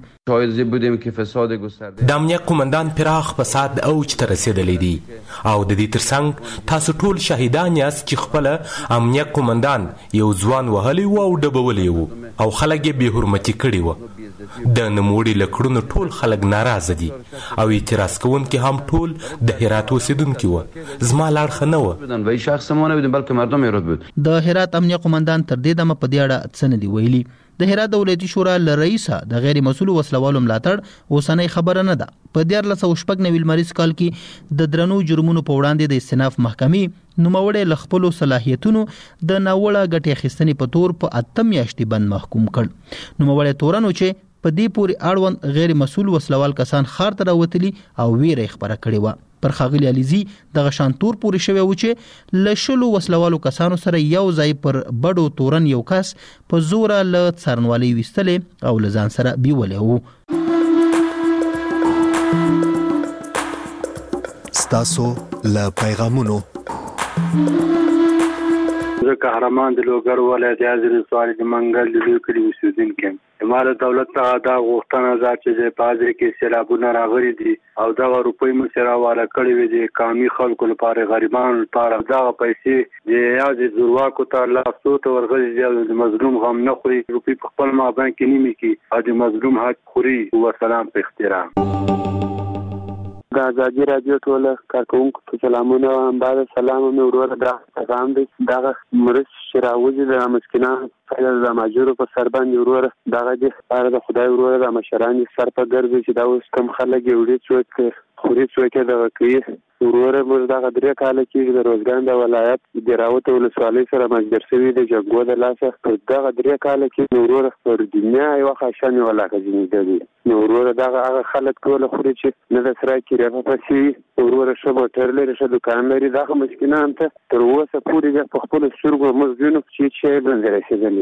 د امنیه قومندان پراخ فساد اوج ته رسیدلی دی او د دې ترڅنګ تاسو ټول شاهدان یاست چې خپل امنیه قومندان یو ځوان وهلی او ډبولی وو او خلک یې بې حرمتي کړي وو. د نوموړي لکړونو ټول خلک ناراضه دي او اعتراض کوونکي هم ټول د هرات اوسیدونکي وو. زما لاړخه نه وه. د هرات امنیه قومندان تر دې دمه په دې اړه څه نه دي ویلي. د هرات د ولایتي شورا له رئیسه د غیر مسؤل وسلوالو ملاتړ اوسنۍ خبره نه ده. په 1499 لمریز کال کې د درنو جرمونو په وړاندې د استئناف محکمې نوموړی له خپلو صلاحیتونو د ناوړه ګټې اخیستنې په تور په 8 میاشتې بند محکوم کړ. نوموړی تورنو چې په دې پورې اړوند غیر مسؤل وسلوال کسان خار ته راوتلي او ویره خبره کړې وه. پر خاغلی علیزی د غشان تور پورې شوی و چې لشلو وسلوالو کسانو سره یو ځای پر بډو تورن یو کس په زوره له څارنوالۍ ویستلې او له ځان سره بیولې وو. ستاسو له پیغامونو زه قهرمان د لوګر ولایت یازر سوال د منګل د لوی کلی اوسیدونکی یم. اماره دولت ته دا غوښتنه ده چې په حاضر کې سیلابونه راغلي دي او دا روپۍ مو سره والا کړی وي د قومي خلکو لپاره غریبانو لپاره دا پیسې د یازې زورواکو ته الله څوته ورغلي د مظلوم غم نه خوري روپۍ په خپل مابین کې نیمه کې او د مظلوم حق خوري. وسلام په احترام. د ازادي رادیو ټول کارکونکو ته سلامونه او بعد سلام مې وروره دا پیغام دی دا مرش شراوزي د مسکینانو د ماجورو په سر باندې وروره دغه د سپاره د خدای وروره د مشران سر په ګرځي چې دا اوس کم خلک وړي څوک خوري څوک دغه کوي وروره موږ دغه درې کاله کې د روزګان د ولایت د راوت ولسوالۍ سره مجبور شوي د جګو د لاسه دغه درې کاله کې وروره پر دنیا یو خاصه ولاکه ځینې دی وروره دغه هغه خلک ټول خوري چې نه د سره کې راپسې وروره ښه موټر لري ښه دکان لري دغه مسکینان ته تر اوسه پورې په خپل سترګو موږ وینو چې باندې رسېدلي.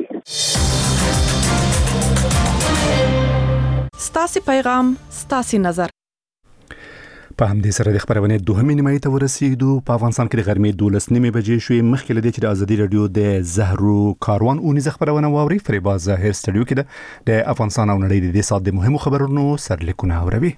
ستاسو پیغام ستاسو نظر. په همدې سره د خبرونې دوهمې نیمایي ته ورسېدو. په افغانستان کې د غرمې 12 بجې شوې. مخکې له دې چې د ازادي رادیو د زهرو کاروان اونیزه خبرونه واوري فریبا ظاهر سټډیو کې د افغانستان او نړۍ د دې سات د مهمو خبرونو سرلیکونه اوروي.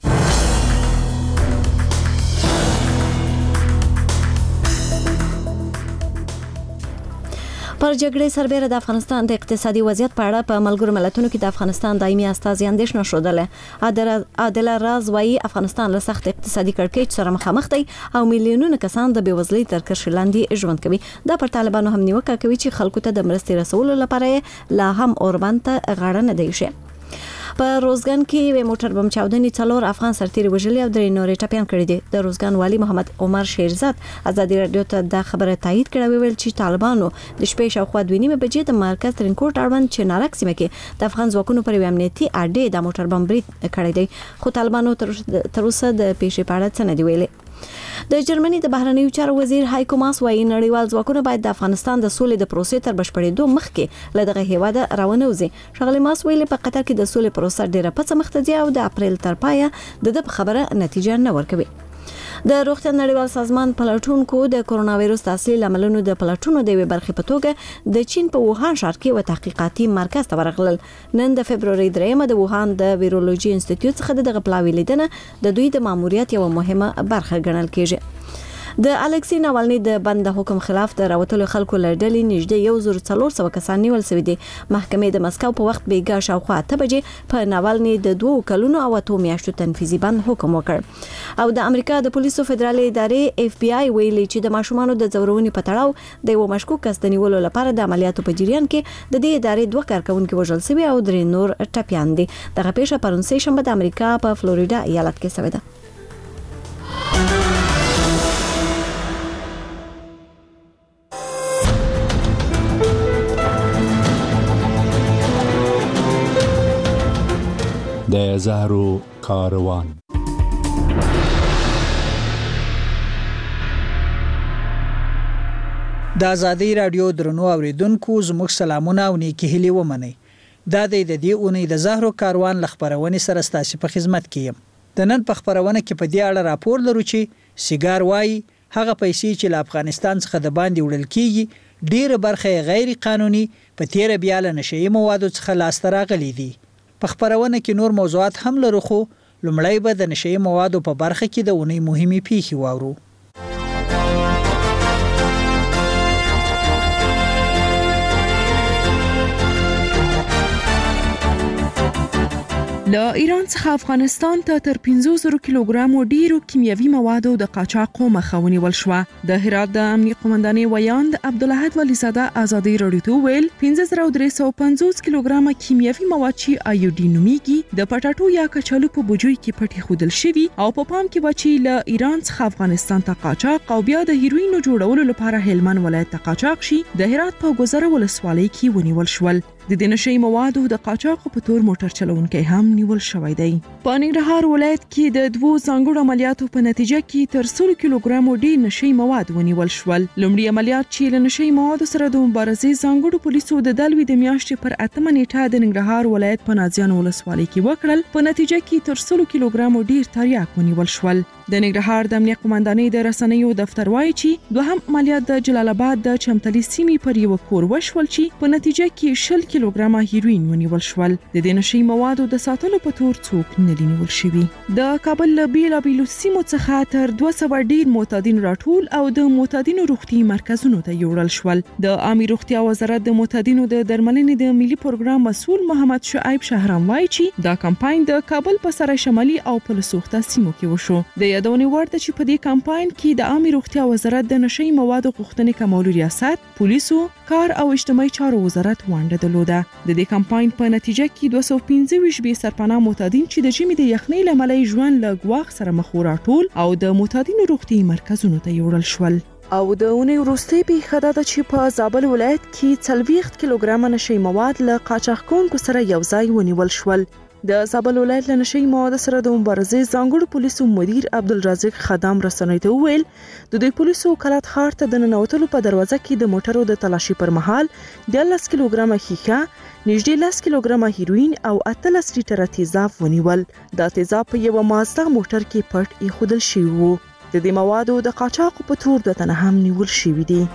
پر جګړې سربېره د افغانستان د اقتصادي وضعیت په اړه په ملګرو ملتونو کې د افغانستان دایمي استازي اندېښنه شودله. عادل راز وايي افغانستان له سخت اقتصادي کړکېچ سره مخامخ دی او میلیونونه کسان د بېوزلۍ تر کرښې لاندې ژوند کوي. دا پر طالبانو هم نیوکه کوي چې خلکو ته د مرستې رسولو لپاره لا هم اوربند ته غاړه نه دی شي. په روزګان کې یو موټر بم چاودنې 4 افغان سرتیري وژلي او 3 نورې ټپيان کړي دي. د روزګان والی محمد عمر شیرزاد ازادي رادیو ته د خبره تایید کړه ویل چې طالبانو د شپې شاوخوا 2:30 بجې د مرکز ترینکوټ اړوند چنارک سیمه کې د افغان ځواکونو پر امنیتي اډې د موټر بم برید کړی دی خو طالبانو تر اوسه د پیښې په اړه څه نه دی ویلي. د جرمني د بهرنیو چارو وزیر هایکو ماس وايي نړیوال ځواکونه باید د افغانستان د سولې د پروسې تر بشپړېدو مخکې له دغه هیواده راونوځي. ښاغلي ماس ویلي په قطر کې د سولې پروسه ډیره پڅه مخته ځي او د اپریل تر پایه د خبره نتیجه نه ورکوي. د روغتیا نړیوال سازمان پلټونکو د کرونا وایرس تحصیل عملونو د پلټونو د برخې په توګه د چین په ووهان ښار کې و تحقیقاتي مرکز ته ورغلل. نن د فبرवरी 3 د ووهان د ویرولوژي انسټیټیوټ څخه دغه پلاوی لیدنه د دوی د ماموریت یو مهمه برخه ګڼل کیږي. د الکسی ناوالني د بند حکم خلاف د راوتلو خلکو لړډلې نږدې 1400 کسان نیول شوي دي. محکمې د مسکو په وخت بیګا شاوخوا 8 بجې په ناوالني د 2 کلونو او 8 میاشتو تنفیذي بند حکم وکړ. او د امریکا د پولیسو فدرالي ادارې اف بي آی ویلي چې د ماشومانو د زورونې په تړاو د یو مشکوک کس د نیولو لپاره د عملیاتو په جریان کې د دې ادارې 2 کارکونکو وژل شوي او 3 نور ټپيان دي. دغه پیښه پرون سه شنبه د امریکا په فلوریدا ایالت کې شوې ده. د زهرو کاروان. د ازادي رادیو درنو اوریدونکو زموږ سلامونه او نیکی هیلې ومنئ. دا د دې اونۍ د زهرو کاروان لخبرونې سره ستاسو په خدمت کې یم. د نن په خبرونه کې په دې اړه راپور لرو چې سیګار وای هغه پیسې چې له افغانستان څخه د باندې وړل کیږي ډیره برخه غیر قانوني په تیر بیا له نشئی موادو څخه لاسته راغلي دي. په خبرونه کې نور موضوعات هم لرو خو لومړی به د نشئی موادو په برخه کې د اونۍ مهمه پیښې واورو. له ایران څخه افغانستان ته تر 500 کیلوګرامو ډیرو کیمیاوي موادو د قاچاق مخه ونیول شو. د هرات د امنیت قومندانۍ ویاند عبدالحد ولی زاده ازادي رادیو ته ویل 5350 کیلوګرامه کیمیاوي مواد چې آیوډین نومیږي د پټاټو یا کچالو په بوجوي کې پټي خودل شوی او په پام کې وچی له ایران څخه افغانستان ته قاچاق او بیا د هیروینو جوړولو لپاره هلمند ولایت ته قاچاق شي د هرات په ګوزره ولسوالۍ کې ونیول شول. د دې نشئی موادو د قاچاق په تور موټر چلونکي هم نیول شوی دی. په ننګرهار ولایت کې د 2 ځانګړو عملیاتو په نتیجه کې تر 100 کیلوګرامو ډیر نشئی مواد ونیول شول. لومړی عملیات چې له نشئی موادو سره د مبارزې ځانګړو پولیسو د دلوي د میاشتې پر 8 نیټه د ننګرهار ولایت په نازیانو ولسوالۍ کې وکړل. په نتیجه کې تر 100 کیلوګرامو ډیر تریاک ونیول شول. د ننګرهار د امنیت قومندانۍ د رسنیو دفتر وایي چې دوهم عملیات د جلال آباد د چمتلي سیمې پر یو کور وشول چې په نتیجه کې 10 کیلوګرامه هیروین ونیول شول. د دې نشي موادو د ساتلو په تور څوک نه دي نیول شوي. د کابل له بیلابیلو سیمو څخه تر 200 ډیر معتادین راټول او د معتادینو روغتي مرکزونو ته یوړل شول. د عامه روغتیا وزارت د معتادینو د درملنې د ملي پروګرام مسؤل محمد شعیب شهرام وایي چې دا کمپاین د کابل په سره شمالي او په سوخته سیمو کې وشو. د یادونې وړ ده چې په دې کمپاین کې د عامه روغتیا وزارت د نشي موادو غوښتنې کمولو ریاست، پولیسو، کار او اجتماعي چارو وزارت ونډه درلوده. د دې کمپاین په نتیجه کې 215 بي سرپناه معتادین چې د ژمي د یخنۍ له امله ژوند له ګواښ سره مخ راټول او د معتادینو روغتي مرکزونو ته یوړل شول. او د اونۍ وروستۍ پیښه ده چې په زابل ولایت کې 40 کیلوګرامه نشي مواد له قاچاقونکو سره یو ځای ونیول شول. د زابل ولایت له نشي مواد سره د مبارزې ځانګړو پولیسو مدیر عبدالرزاق خدام رسنۍ ته وویل د دوی پولیسو کلات ښار ته د ننوتلو په دروازه کې د موټرو د تلاشي پر مهال 10 کیلوګرامه ښیښه، نږدې 10 کیلوګرامه هیروین او 18 لیټره تیزاب ونیول. دا تیزاب په یو مازدا موټر کې پټ ایښودل شوی وو. د دې موادو د قاچاق په تور د تنه هم نیول شوی دي.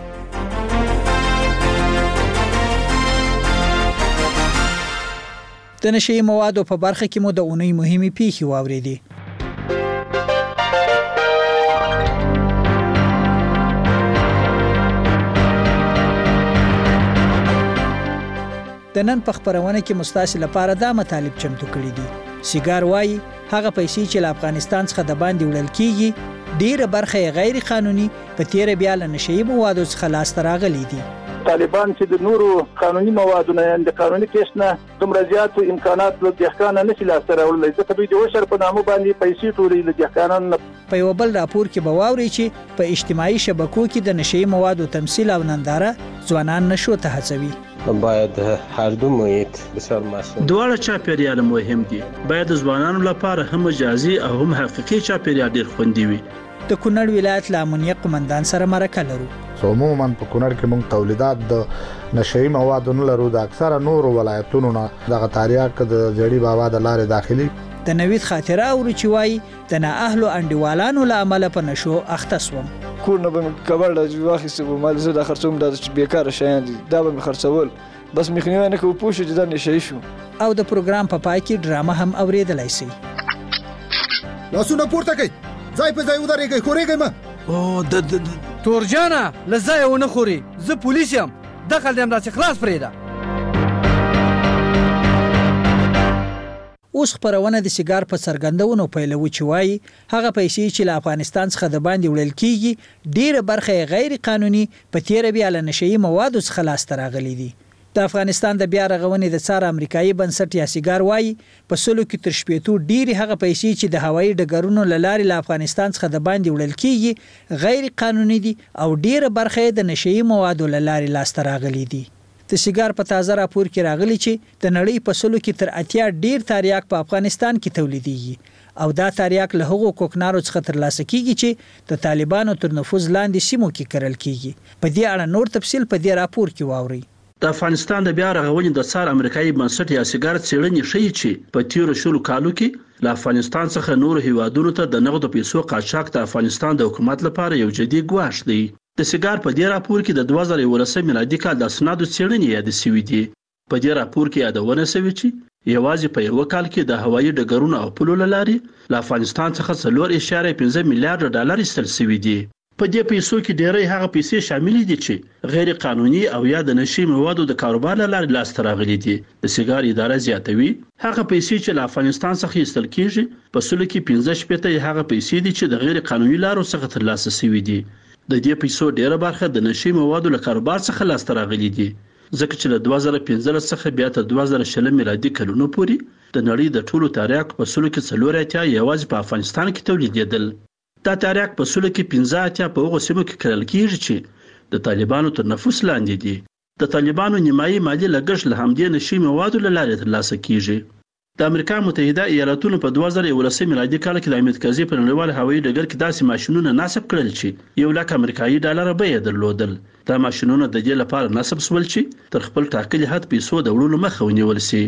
د نشي موادو په برخه کې مو د اونۍ مهمه پیښې واوریدي. د نن په خبرونه کې مستاسل لپاره دا مطالب چمتو کړی دي. سیګار وایي هغه پیسې چې له افغانستان څخه د باندې وړل کیږي ډیره برخه غیر قانوني په تیر بیا له نشي موادو څخه لاس راغلي دي. طالبان چې د نورو قانوني موادو نه د قانوني کیس نه دومره زیات امکانات له دهقان نه شي راوړل. ځکه دوی د وشر په نامه باندې پیسې ټولې له دهقانانو. په یو بل راپور کې به واوري چې په اجتماعي شبکو کې د نشي موادو تمثيل او ننداره ځوانان نشو ته هڅوي. باید هر دو محیط بسیار مسئول. دواړه چاپیریال مهم دي. باید ځوانانو لپاره هم مجازي او هم حقيقي چاپیریال ډیر خوندي وي. د کونړ ولایت له امنیت قومندان سره مرکه لرو. عموما په کونړ کې موږ تولیدات د نشئی موادو نه لرو. د اکثره نورو ولایتونو نه دغه تاریاک د جړی بابا د لارې داخلي. د نوید خاطره او رچوي د نه اهل انډیوالانو له عمل په نشو اختصوم. کورنه به کبل د واخیسته په مال زړه خرڅوم د بیکاره شیان دي دا به خرڅول بس مخنیوي نه کوو پوښتنه چې دا نشئی شو. او د پروګرام په پای کې ډرامه هم اوریدلای شي. لاسونه پورته کړئ، ځای په ځای ودرېږئ، خورېږئ ما. او د تورجانا لزای ونه خوري، زه پولیس یم، دخل دې امدا خلاص پرېدا. اوس خبرونه د سیګار په څرګندونو پیلوي چې وایي هغه پیسې چې له افغانستان څخه د باندې وړل کیږي ډیره برخه غیر قانوني په تیر بیا له نشئی موادو څخه لاس راغلي دي. د افغانستان د بیا رغونې د څار امریکایي بنسټ یا سیګار وایي په سلو کې تر شپېتو ډیری هغه پیسې چې د هوایي ډګرونو لارې له افغانستان څخه د باندې وړل کیږي غیر قانوني دي او ډیره برخه د نشئی موادو لارې لاس راغلي دي. د سیګار په تازه راپور کې راغلي چې د نړۍ په سلو کې تر 80 ډیر تریاک په افغانستان کې تولیدېږي او دا تریاک له هغو کوکنارو څخه ترلاسه کیږي چې د طالبانو تر نفوذ لاندې سیمو کې کرل کیږي. په دې اړه نور تفصیل په دې راپور کې واورئ. د افغانستان د بیا رغونې د څار امریکایي بنسټ یا سیګار څېړنې ښیي چې په تیرو شلو کالو کې له افغانستان څخه نور هیوادونو ته د نغدو پیسو قاچاق د افغانستان د حکومت لپاره یو جدي ګواښ دی. د سیګار په دې راپور کې د 2019 میلادي کال د اسنادو څېړنې یاد شوې دي. په دې راپور کې یادونه شوې چې یوازې په یو کال کې د هوایي ډګرونو او پلو لارې له افغانستان څخه 4.5 میلیارډ ډالر ایستل شوي دي. په دې پیسو کې ډېری هغه پیسې شامل دي چې غیر قانوني او یا د نشي موادو د کاروبار لپاره لاس ته راغلي دي. د سیګار اداره زیاتوي هغه پیسې چې له افغانستان څخه ایستل کیږي په سلو کې 15 هغه پیسې دي چې د غیر قانوني لارو څخه ترلاسه شوي دي. د دې پیسو ډیره برخه د نشي موادو له کاروبار څخه لاس ته راغلي دي. ځکه چې له 2015 څخه بیا تر 2020 میلادي کلونو پورې د نړۍ د ټولو تریاک په سلو کې 4 یوازې په افغانستان کې تولیدېدل. دا تریاک په سلو کې 15 په هغو سیمو کې کرل کیږي چې د طالبانو تر نفوذ لاندې دي. د طالبانو نیمایي مالي لګښت له همدې نشي موادو له لارې ترلاسه کیږي. د امریکا متحده ایالاتونو په 2019 میلادي کال کې د حامد کرزي په نړیوال هوایي ډګر کې داسې ماشینونه نصب کړل چې 1 لک امریکایي ډالر به یې درلودل. دا ماشینونه د دې لپاره نصب شول چې تر خپل ټاکلي حد پیسو د وړلو مخه ونیول شي.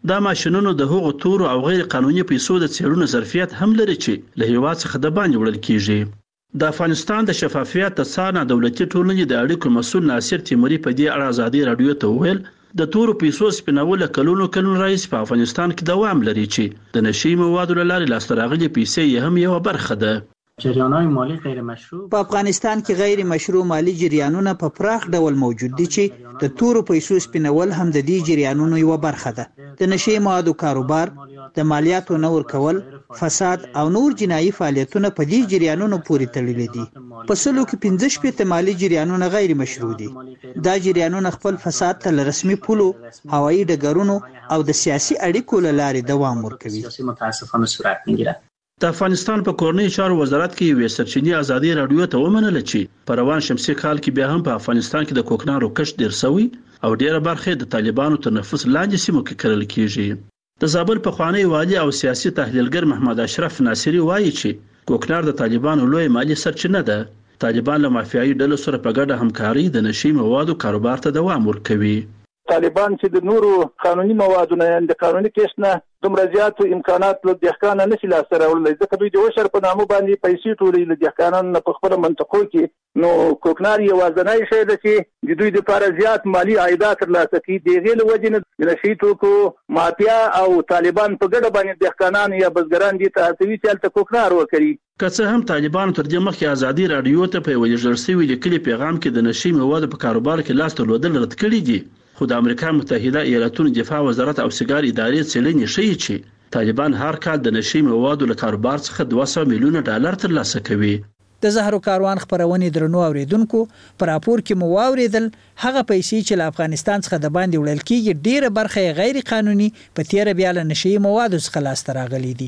دا ماشینونو د هغو تورو او غیر قانوني پیسو د څېړنو ظرفیت هم لري چې له هیواد څخه د باندې وړل کیږي. د افغانستان د شفافیت د څار دولتي ټولنې د اړیکو مسؤل ناصر تیموري په دې اړه ازادي رادیو ته وویل د تورو پیسو سپینول کلونو راځي په افغانستان کې دوام لري چې د نشي موادو له لارې لاسته راغلي پیسې یې هم یوه برخه ده. جریان‌های مالی غیر مشروع په افغانستان کې غیر مشروع مالی جریانونه په پراخ ډول موجود دي چې د تورو پیسو سپینول هم د دې جریانونو یو برخه ده. د نشي موادو کاروبار، د مالیاتو نه ورکول، فساد او نور جنایي فعالیتونه په دې جریانونو پورې تړلي دي. په سلو کې 15 مالی جریانونه غیر مشروع دي. دا جریانونه خپل فساد ته له رسمي پولو، هوایي ډګرونو او د سیاسي اړیکو له لارې دوام ورکوي. متاسفانه صورت میگیره. د افغانستان په کورنۍ چارو وزارت کې یوې سرچینې ازادي رادیو ته ومنله چې په روان شمسي کال کې بیا هم په افغانستان کې د کوکنارو کښت ډیر شوی او ډیره برخه د طالبانو تر نفوذ لاندې سیمو کې کرل کیږي. د زابل پخوانی والي او سیاسي تحلیلګر محمد اشرف ناصری وایي چې کوکنار د طالبانو لوی مالی سرچینه ده. طالبان له مافیایي ډلو سره په ګډه همکاري د نشي موادو کاروبار ته دوام ورکوي. طالبان چې د نورو قانوني موادو نه د قانوني کیس نه دومره زیات امکانات له دهقانانو نشي لاسته راوړلی، ځکه دوی د وشر په نامه باندې پیسې ټولوي له دهقانانو په خپله منطقو کې. نو کوکنار یوازینی شی ده چې د دوی دپاره زیات مالي عایدات ترلاسه کوي. د هغې له وجې نه د نشي توکو مافیا او طالبان په ګډه باندې دهقانان یا بزګران دې ته هڅوي چې هلته کوکنار وکړي. که څه هم طالبانو تر دې مخکې ازادي رادیو ته په یوه لیږل شوي لیکلي پیغام کې د نشي موادو په کاروبار کې لاس درلودل رد کړي دي، خو د امریکا متحده ایالاتونو دفاع وزارت او سیګار ادارې څېړنې ښیي چې طالبان هر کال د نشي موادو له کاروبار څخه 200 میلیونه ډالر ترلاسه کوي. د زهرو کاروان خبرونې درنو اوریدونکو پر راپور کې مو واوریدل هغه پیسې چې له افغانستان څخه د باندې وړل کیږي ډیره برخه غیر قانوني په تیر بیا له نشي موادو څخه لاسته راغلي دي.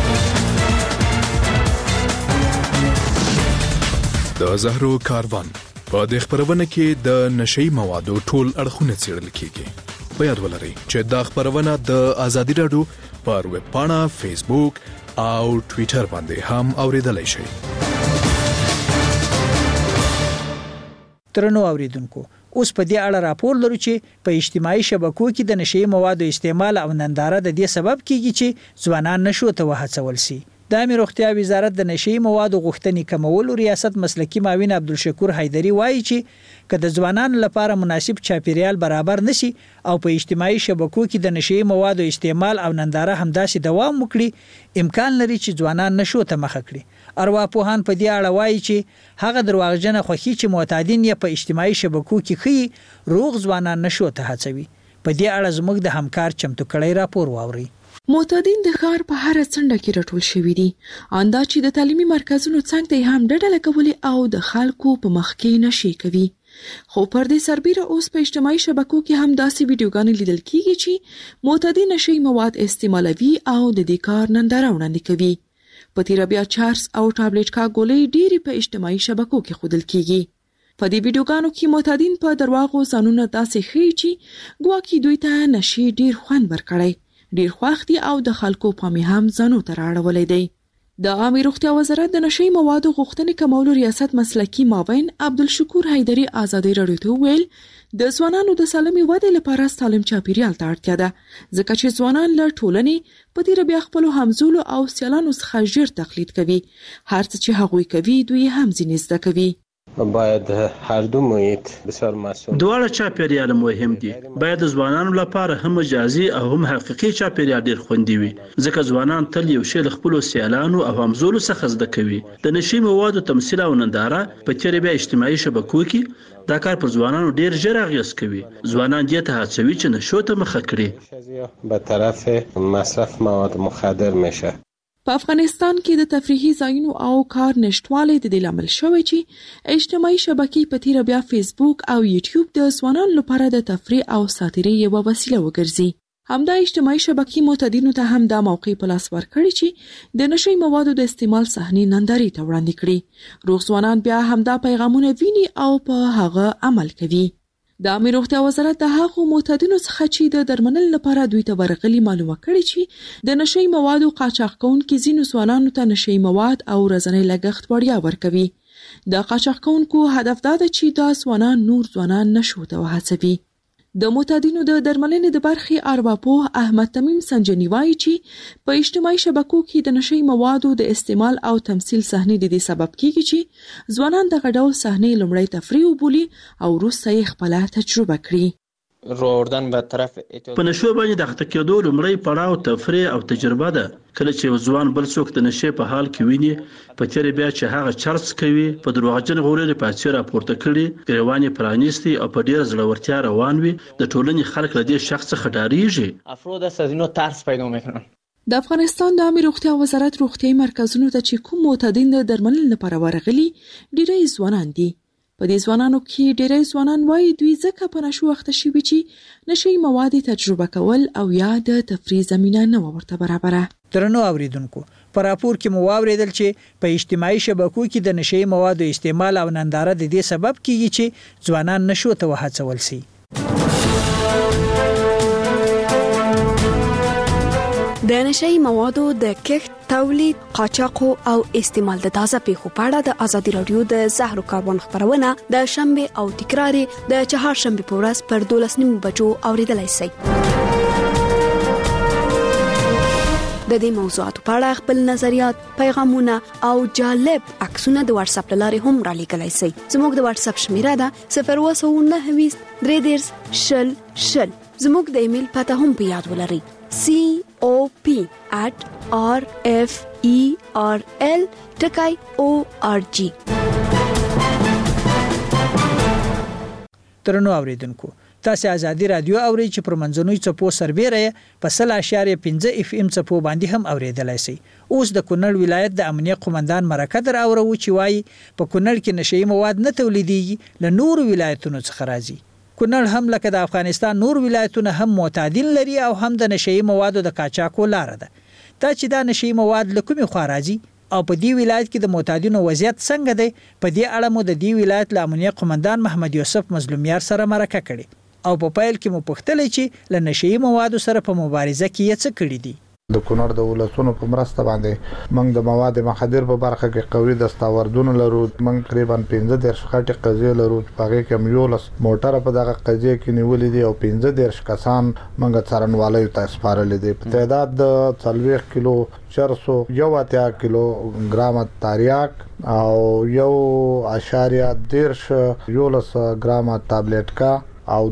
د زهرو کاروان په د خبرونه کې د نشي موادو ټول اړخونه څېړل کیږي. په یاد ولرئ چې دا خبرونه د ازادي رادیو پر ویب پاڼه، فیسبوک او ټوئیټر باندې هم اوریدلای شئ. ترنو اوریدونکو اوس په دې اړه راپور لرو چې په اجتماعي شبکو کې د نشي موادو استعمال او ننداره د دې سبب کیږي چې ځوانان نشو ته وهڅول شي. د امیر روغتیا وزارت د نشي موادو غوښتنې کمولو ریاست مسلکی معاون عبدالشکور حیدری وایي چې که د ځوانانو لپاره مناسب چاپیریال برابر نشي او په اجتماعي شبکو کې د نشي موادو استعمال او ننداره همداسې دوام وکړي، امکان لري چې ځوانان نشو ته مخه کړي. ارواپوهان په دې اړه وایي چې هغه درواغجنه خوښي چې معتادین یې په اجتماعي شبکو کې ښیي روغ ځوانان نشو ته هڅوي. په دې اړه زموږ د همکار چمتو کړی راپور واوري. معتادین د ښار په هر څنډه کې راټول شوي دي، اندا چې د تعلیمي مرکزونو څنګ ته هم ډډه لګولې او د خلکو په مخ کې نشي کوي. خو پر دې سربیره اوس په اجتماعي شبکو کې هم داسې ویډیوګانې لیدل کیږي چې معتادین نشي مواد استعمالوي او د دې کار ننداره وړاندې کوي. په تیر بیا چارس او ټابلیټ کا ګولې ډېری په اجتماعي شبکو کې ښودل کیږي. په دې ویډیوګانو کې معتادین په درواغو ځانونه داسې ښیي چې ګواکې دوی ته نشي ډېر خوند ورکړی، ډیر خوښتي او د خلکو پامې هم ځانو ته راړولې دی. د عامه روغتیا وزارت د نشي موادو غوښتنې کمولو ریاست مسلکی معاون عبدالشکور حیدری ازادي رادیو ته ویل د ځوانانو د سالمې ودې لپاره سالم چاپیریال ته اړتیا ده، ځکه چې ځوانان له ټولنې په تیر بیا خپل همزولو او سیالانو څخه ژر تقلید کوي. هر څه چې هغوی کوي دوی هم ځینې زده کوي. باید هر دو محیط بسیار مسئول دواړه چاپیریال مهم دي. باید د ځوانانو لپاره هم مجازي او هم حقیقي چاپیریال ډیر خوندي وي، ځکه ځوانان تل یو شی له خپلو سیالانو او همزولو څخه زده کوي. د نشي موادو تمثیل او ننداره په تیر بیا اجتماعي شبکو کې دا کار پر ځوانانو ډیر ژر اغیز کوي. ځوانان دې ته هڅوي چې نشو ته مخه کړي. به طرف مصرف مواد مخدر میشه. په افغانستان کې د تفریحي ځایونو او کار نشټوالی د دې لامل شوی چې اجتماعي شبکې په تیر بیا فیسبوک او یوټیوب د ځوانانو لپاره د تفریح او ساتیرۍ یوه وسیله وګرځي. همدا اجتماعي شبکې معتادینو ته هم دا موقع په لاس ورکړي چې د نشي موادو د استعمال صحنې نندارې ته وړاندې کړي. روغ ځوانان بیا همدا پیغامونه ویني او په هغه عمل کوي. د عامه روغتیا وزارت د هغو معتادینو څخه چې د درملنې لپاره دوی ته ورغلي معلومه کړې چې د نشي موادو قاچاق کوونکي ځینو ځوانانو ته نشي مواد او ورځنی لګښت وړیا ورکوي. د قاچاق کوونکو هدف دا ده چې دا ځوانان نور ځوانان نشو ته وهڅوي. د معتادینو د درملنې د برخې ارواپوه احمد تمیم سنجنی وایي چې په اجتماعي شبکو کې د نشي موادو د استعمال او تمثيل صحنې د دې سبب کیږي چې ځوانان د غډول صحنې لومړی تفریح وبولي او وروسته یې خپل تجربه کړي. روردن به طرف په نشو باندې د خطه کېدو لومړی پړاو تفریح او تجربه ده. کله چې ځوان بل څوک د نشي په حال کې ویني په تیر بیا چې هغه چرس کوي په دروغجن غوړې په څیر راپورته کړي ګریوان پرانیستي او په ډیر زړورتیا روان وي د ټولنې خلک له دې شخص څخه ډاریږي. افراد از اینو ترس پیدا میکنن. د افغانستان د عامه روغتیا وزارت روغتیايي مرکزونو ته چې کوم معتادین د درملنې لپاره ورغلي ډیری ځوانان دي. په دې ځوانانو کې ډیری ځوانان وایي دوی ځکه په نشو وخت شي چې نشي مواد تجربه کول او یا د تفریح زمينه نه ورته برابره. درنو اوریدونکو په راپور کې مو واوریدل چې په اجتماعي شبکو کې د نشي موادو استعمال او ننداره د دې سبب کیږي چې ځوانان نشو ته وهڅول شي. د نشي موادو د کښت، تولید، قاچاق او استعمال د تازه پیښو په اړه د ازادي رادیو د زهرو کاروان خبرونه د شنبه او تکرار د چهارشنبه په ورځ پر 12:30 بجو اوریدلای شئ. د دې موضوعاتو په اړه خپل نظریات، پیغامونه او جالب عکسونه د واتس اپ لارې هم را لېږلای شئ. زموږ د واتس اپ شمیره ده 029 310 000. زموږ د ایمیل پته هم په یاد ولرئ cop@referl.org. ترنو اوریدونکو تاسو ازادي رادیو اوري چې پر منځنوي چپو سربېره په 0.5 FM چپو باندې هم اوریدلای شئ. اوس د کونړ ولایت د امنیه قومندان مرکه در اورو چې وایي په کونړ کې نشي مواد نه تولیديږي له نور ولایتونو څخه راځي. کونړ هم لکه د افغانستان نور ولایتونه هم معتادین لري او هم د نشي موادو د قاچاقو لار ده. دا چې دا نشي مواد له کومې خوا راځي او په دې ولایت کې د معتادینو وضعیت څنګه دی په دې اړه مو د دې ولایت له امنیه قومندان محمد یوسف مظلومیار سره مرکه کړې او په پیل کې مو پوښتلې چې له نشي موادو سره په مبارزه کې یې څه کړی دي. د کونړ د ولسونو په مرسته باندې موږ د مواد مخدر په برخه کې قوي دستاوردونه لرو. موږ تقریبا 15 خټې قضیه لرو چې په هغه کې یولس موټر په دغه قضیه کې نیولې دي او 15 کسان موږ څارنوالۍ ته سپارلې دي. په تعداد د 40 کیلو 480 کیلو ګرام تریاک او 1.13 ګرام تابلیټکا او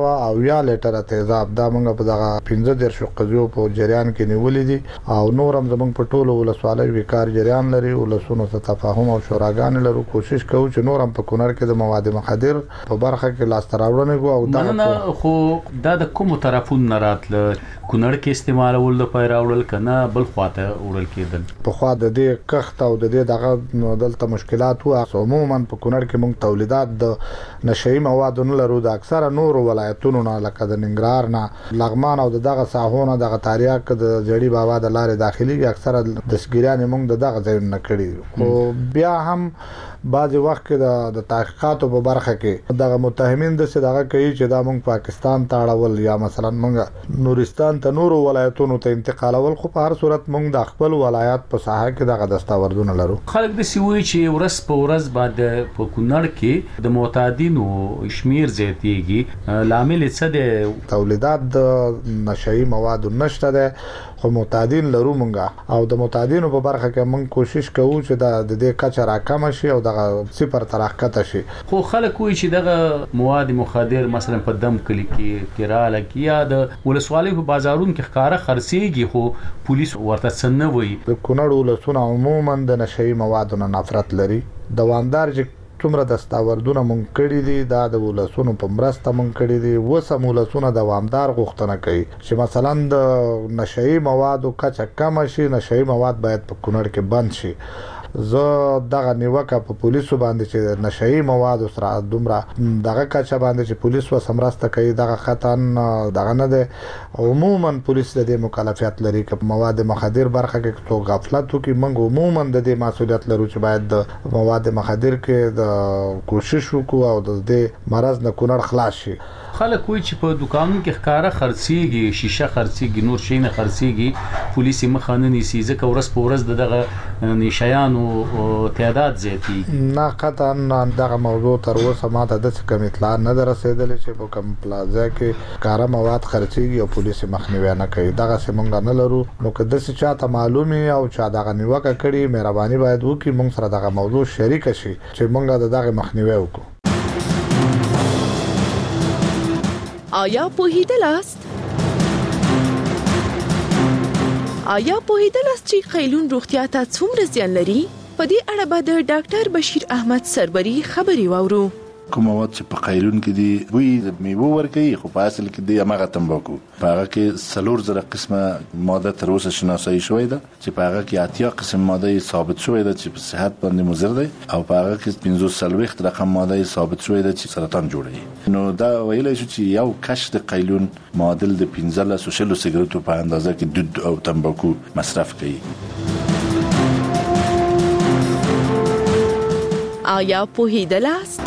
200 لیټر تیزاب دا موږ په دغه 15 قضیو په جریان کې نیولې دي او نورم زموږ په ټولو ولسوالۍ وکړ جریان لري. ولسونو ته تفاهم او شوراګان لرو. کوشش کوو چې نورم په کونړ کې د مواد مخدر په برخه کې لاس تراوړنه کوو او دا خو دا د کوم طرفونو نه راتله کونړ کې استعمالول د پیراوړل کنه بل خواته وړل کېدل. په خوا د دې کښت او د دې دغه دلته مشکلات وو. عموما په کونړ کې موږ تولیدات د نشي موادو نه لرو. د اکثر نور ولایتونو نه لکه د ننګرهار نه لغمان او دغه ساحونه دغه تاریاک د جړی بابا د لارې داخلي اکثر د سګریان موږ دغه ځای نه کړی. خو بیا هم بعضی وخت کې د تحقیقاتو په برخه کې دغه متهمین د څه دغه کوي چې دا موږ پاکستان ته اړول یا مثلا موږ نورستان ته نور ولایتونو ته انتقالول. خو په هر صورت موږ د خپل ولایت په ساحه کې دغه دستاوردونه لرو. خلک د سوي چې ورس په ورځ بعد په کونړ کې د معتادینو شمیر زیاتېږي. لامل څه دی؟ تولیدات د نشئی موادو نشته ده خو معتادین لرو مونږ او د معتادینو په برخه کې مونږ کوشش کوو چې د دې کچه راکم شي او دغه صفر ترحکته شي. خو خلک وایي چې دغه مواد مخدر مثلا په دم کلی کې کراله کې یا د ولسوالۍ په بازارونو کې ښکارا خرڅيږي خو پولیس ورته څه نه وایي. د کونړ ولسونه عموما د نشئی موادو نه نفرت لري. دوامدار چې څومره دستاوردونه مونږ کړی دي دا د ولسونو په مرسته مونږ کړی دي. وسه ولسونه دوامدار غوښتنه کوي چې مثلا د نشئی موادو کچه کم شي. نشئی مواد باید په کونړ کې بند شي. زه دغه نیوکه په پولیسو باندې چې نشئی مواد سره دومره دغه کچه باندې چې پولیس وسمرسته کوي دغه خطن دغه نه ده. عموما پولیس د مکلفیت لري چې مواد مخدر برخه کې تو غفلت وکړي. موږ عموما د دې مسؤلیت لرو چې باید د مواد مخدر کې د کوشش وکړو او د دې مرز نه کونړ خلاص شي. خلک وایي چې په دکانونو کې ښکارا خرڅيږي، شیشه خرڅيږي، نور شي نه خرڅيږي. پولیس مخه نه نیسي ځکه ورځ په ورځ دغه نشایانو تعداد زیاتېږي؟ نه قطعا دغه موضوع تر اوسه ماته داسې کوم اطلاع نه ده رسېدلې چې په کوم پلازا کې کاره مواد خرڅېږي او پولیس مخنیوی نه کوي. دغسې موږ نه لرو. نو که داسې چاته معلوم وي او چا دغه نیوکه کړي مهرباني باید وکړي موږ سره دغه موضوع شریکه شي چې موږ د دغه مخنیوی وکړو. آیا پوهیدلاست چې قیلون روغتیا ته څومره زیان لري؟ په دې اړه به د ډاکټر بشیر احمد سربری خبري واورو. کوم مواد چې په قیلون کې دي بوی د میوه ورکوي خو په اصل کې د هغه تمباکو په هغه کې 4 قسمه ماده تر اوسه شناسایی شوې ده چې په هغه کې 80 قسم ماده ثابت شوې ده چې په صحت باندې مضر ده او په هغه کې 45 رقم ماده ثابت شوې ده چې سرطان جوړوي. نو دا ویلای شو چې یو کش د قیلون معادل د 15 سیګریټو په اندازه کې دود او تمباکو مصرف کوي. آیا پوهیدلاست؟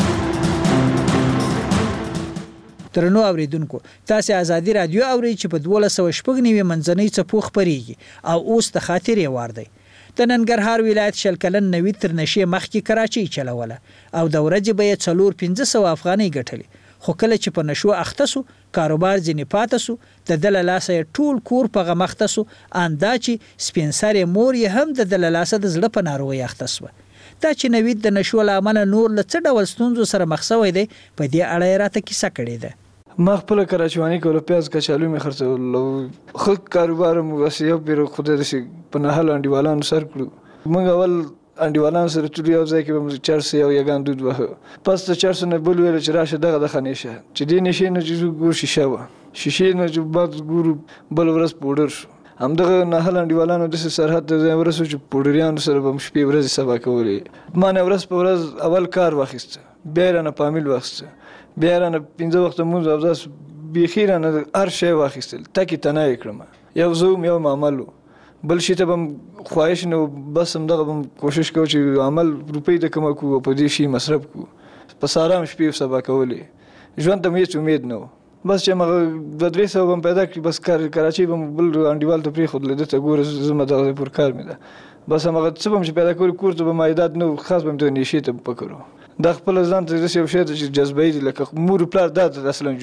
ترنو اوریدونکو تاسو ازادي رادیو اوري چې په 1290 منځنۍ څپو خبريږي او اوس د خاطرې وار دی. د ننګرهار ولایت شلکلن نوی تر نشي مخکې کراچي چلوله او د ورځې به 4-500 افغانۍ ګټلې خو کله چې په نشو اختصو کاروبار ځنې پاتسو د دللاسه ټول کور په غمختسو اندا چې سپینسارې مور یې هم د دللاسه د زړه په ناروغي اختصو. دا چې نوید د نشو لامل نور لڅ ډول ستونزو سره مخ شوی دی په دې اړه راته کیسه کړې ده. ما خپل کراچوانی کول پیاز کچالو می خرڅول خو کاروبار مو وسیو پیر خدای دې په نه هل انډیوالانو سر کړو. موږ اول انډیوالانو سره ټول یو ځای کې به 400 یو یګان دود وه پس ته 400 نه بل ویل چې راشه دغه د خنیشه چې دې نشي نه چې ګور شیشه و شیشه نه چې بعد ګور بل ورځ پودر شو همدغه نه هلندیوالانو د سرحد د ورسو چې پودریانو سره به شپې ورځې سبا کولې ما نه ورځ په ورځ اول کار واخیست بیا نه پامیل واخیست بیا نه 15 وخت مونږ او داس بخیر نه هر شی واخیستل تکي تنه کړم یو زوم یو معاملو بل شي ته بم خواهش نه بس هم دغه بم کوشش کوم چې عمل روپۍ د کوم کو په دې شي مصرف کو په سارام شپې سبا کولې ژوند ته مې امید نه بس چې موږ د درې سو بم پیدا کړی بس کراچي بم بل انډیوال ته پری خود لیدل ته ګور زما د پر کار مې ده بس هغه څه بم چې پیدا کړی کور ته به مایداد نو خاص بم ته نشي ته پکړو د خپل ځان ته یو شی چې جذبې دي لکه مور پلار د اصلا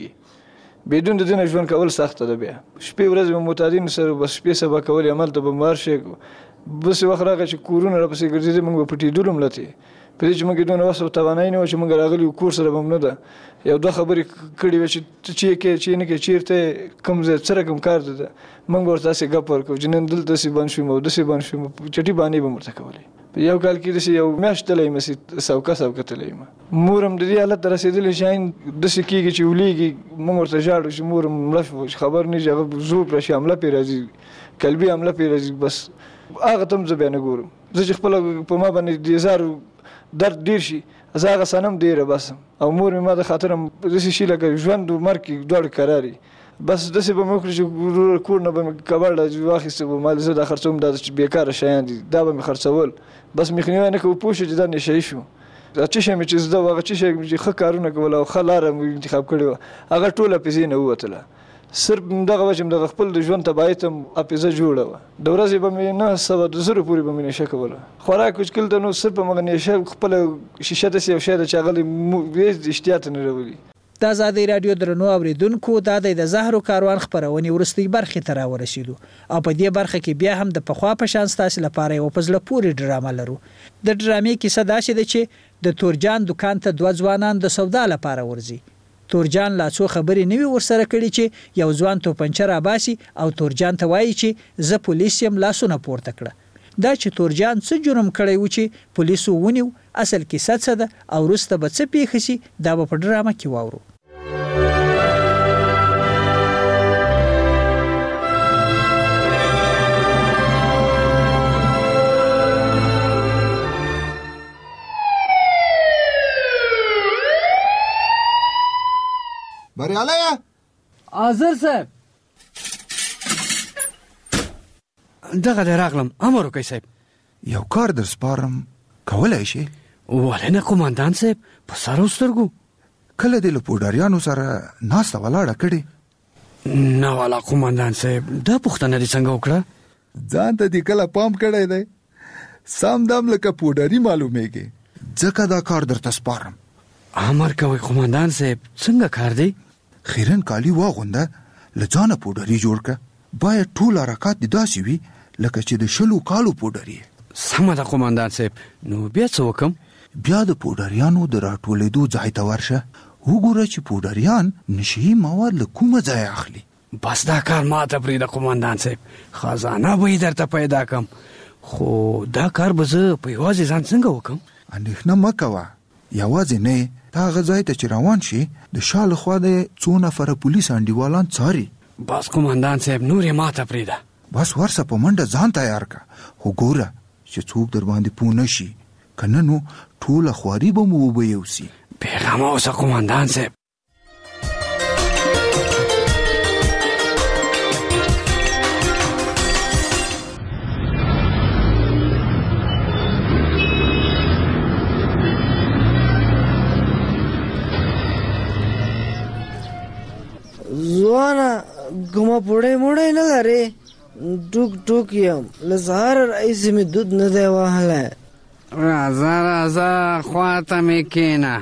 جوړیږي بدون د دین ژوند کول سخت ده بیا شپې ورځې معتادین سره بس شپې سبا کول عمل ته بمار شي بس وخت راغی چې کورونه را پسې ګرځېدل موږ په ټی ډولم لته په دې چې موږ دونه وسو توانای نه چې موږ راغلی کور سره بم نه ده یو دوه خبرې کړې و چې کې نه کې چیرته کوم ځای سره کوم کار ده موږ ورته سي غپ ورکو چې نن دلته سي بن شو مو د سي بن شو چټي باندې به مرته کولې یو کال کې د یو میاشتلې مې سوکا تلې ما مورم د دې حالت رسیدلې شاین د سې کېږي چې ولېږي موږ ورته ژاړو چې مورم ملف خبر نه ځغ زو پر شي عمله پیرازي قلبي عمله پیرازي بس هغه تم زه بیان ګورم زه خپل په ما باندې د زارو درد ډیر شي زاغه سنم ډیره بس او مور ما د خاطر د شي لکه ژوند مرګ دوړ قراري بس د څه به موږ چې کور نه به کبل واخیست به مال زه د خرڅوم د بیکاره شیان دي دا به خرڅول بس مخنیوي نه کوو پوښتنه چې دا نشي شو چې شمه چې زده واغ چې خه کارونه کول او خلاره انتخاب کړو هغه ټوله پیسې نه وته صرف دغه وجه دغه خپل د ژوند تبعیتم اپیزه جوړه د ورځې به مې نه سبا د زره پوری به مې نشه کوله خوراک کوچکل ته نو صرف مغه نشه خپل شیشه د سیو شه د چاغلی وېز احتیاط نه راولي. د ازادي رادیو درنو اوریدونکو د زهرو کاروان خبرونه ورستي برخه تر ورسېدو او په دې برخه کې بیا هم د پخوا په شان ستاسو لپاره یو پزله پوری ډرامه لرو. د ډرامې کیسه دا شې چې د تورجان دکان ته دوه ځوانان د سودا لپاره ورځي. تورجان لا څو خبرې نیوي ورسره کړي چې یو ځوان تو پنچر اباسي او تورجان ته وایي چې زه پولیس يم لاسونه پورته کړه. دا چې تورجان څه جرم کړی و چې پولیسو ونیو اصل کیسه څه ده او رسته به څه پیښ شي دا په ډرامه کې واورو. بریاله حاضر صاحب دغه راغلم امر وکړئ صاحب یو کار در سپارم کولای شي ولنه قومندان صاحب په سر وسترګو کله د لپوډاریانو سره ناسته ولاړه کړي نه والا قومندان صاحب دا پښتنه دي څنګه وکړه ځان ته دې کله پام کړی دی سم دم لکه پوډري معلومیږي ځکه دا کار درته سپارم. امر کوي قومندان صاحب څنګه کار دی؟ خیرن کالی واغونده له ځانه پوډري جوړ کړه باید ټول حرکات دې داسې وي لکه چې د 20 کالو پوډري. سمه ده قومندان صاحب نو بیا څه وکم؟ بیا د پوډریانو د راټولېدو ځای ته ورشه وګوره چې پوډریان نشي مواد له کومه ځای اخلي. بس دا کار ماته پرېږده قومندان صاحب خزانه به یې درته پیدا کم خو دا کار به زه په یوازې ځان څنګه وکم؟ اندېښنه مه کوه یوازې نه تا هغه ځای ته چې روان شي د شا لخوا د 2 نفره پولیس انډیوالان څاري. بس قومندان صاحب نور یې ماته پرېږده. بس ورسه په منډه ځان تیار کړه خو ګوره چې څوک در باندې پوه نه شي که نه نو ټوله خواري به مو وبه یوسي. بېغمه اوسه قومندان صاحب. ځوانه کومه پوړی موړی نه لرې ټوک ټوک یم له سهاره راهیسې مې دود نه دی وهلی. راځه راځه خواته مې کښېنه.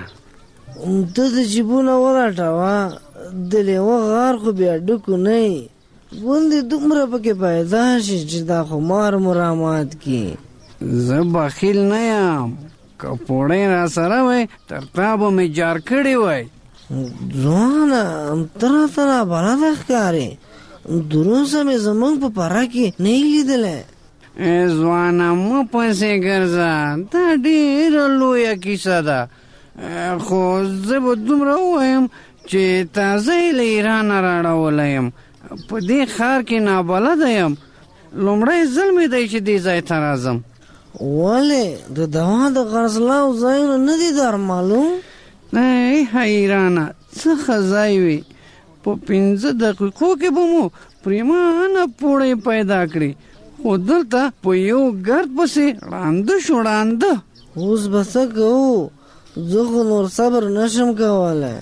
ته د جیبونه ولټوه د لیوه غار خو بیا ډکو نه یي غوندې دومره پکې پیدا شي چې دا خو مار مو رامات کړي. زه بخیل نه یم که پوړی را سره وی تر تا به مې جار کړی وی. ځوانه ته راته نابلده ښکارې دروسه مې زموږ په پره کې نه یې لیدلی. ځوانه مه پسې ګرځه دا ډېره لویه کیسه ده خو زه به دومره ووایم چې تازه یې له ایرانه راړولی یم په دې ښار کې نابلده یم لومړی ځل مې دی چې دې ځای ته راځم. ولې د دوا د خرڅلاو ځایونه نه دي در معلوم؟ ای حیرانه څه ښه ځای وي په 15 دقیقو کې به مو پرېمانه پوړی پیدا کړي خو دلته په یو ګرد پسې ړانده شو ړانده. اوس به څه کوو زه خو نور صبر نشم کولی.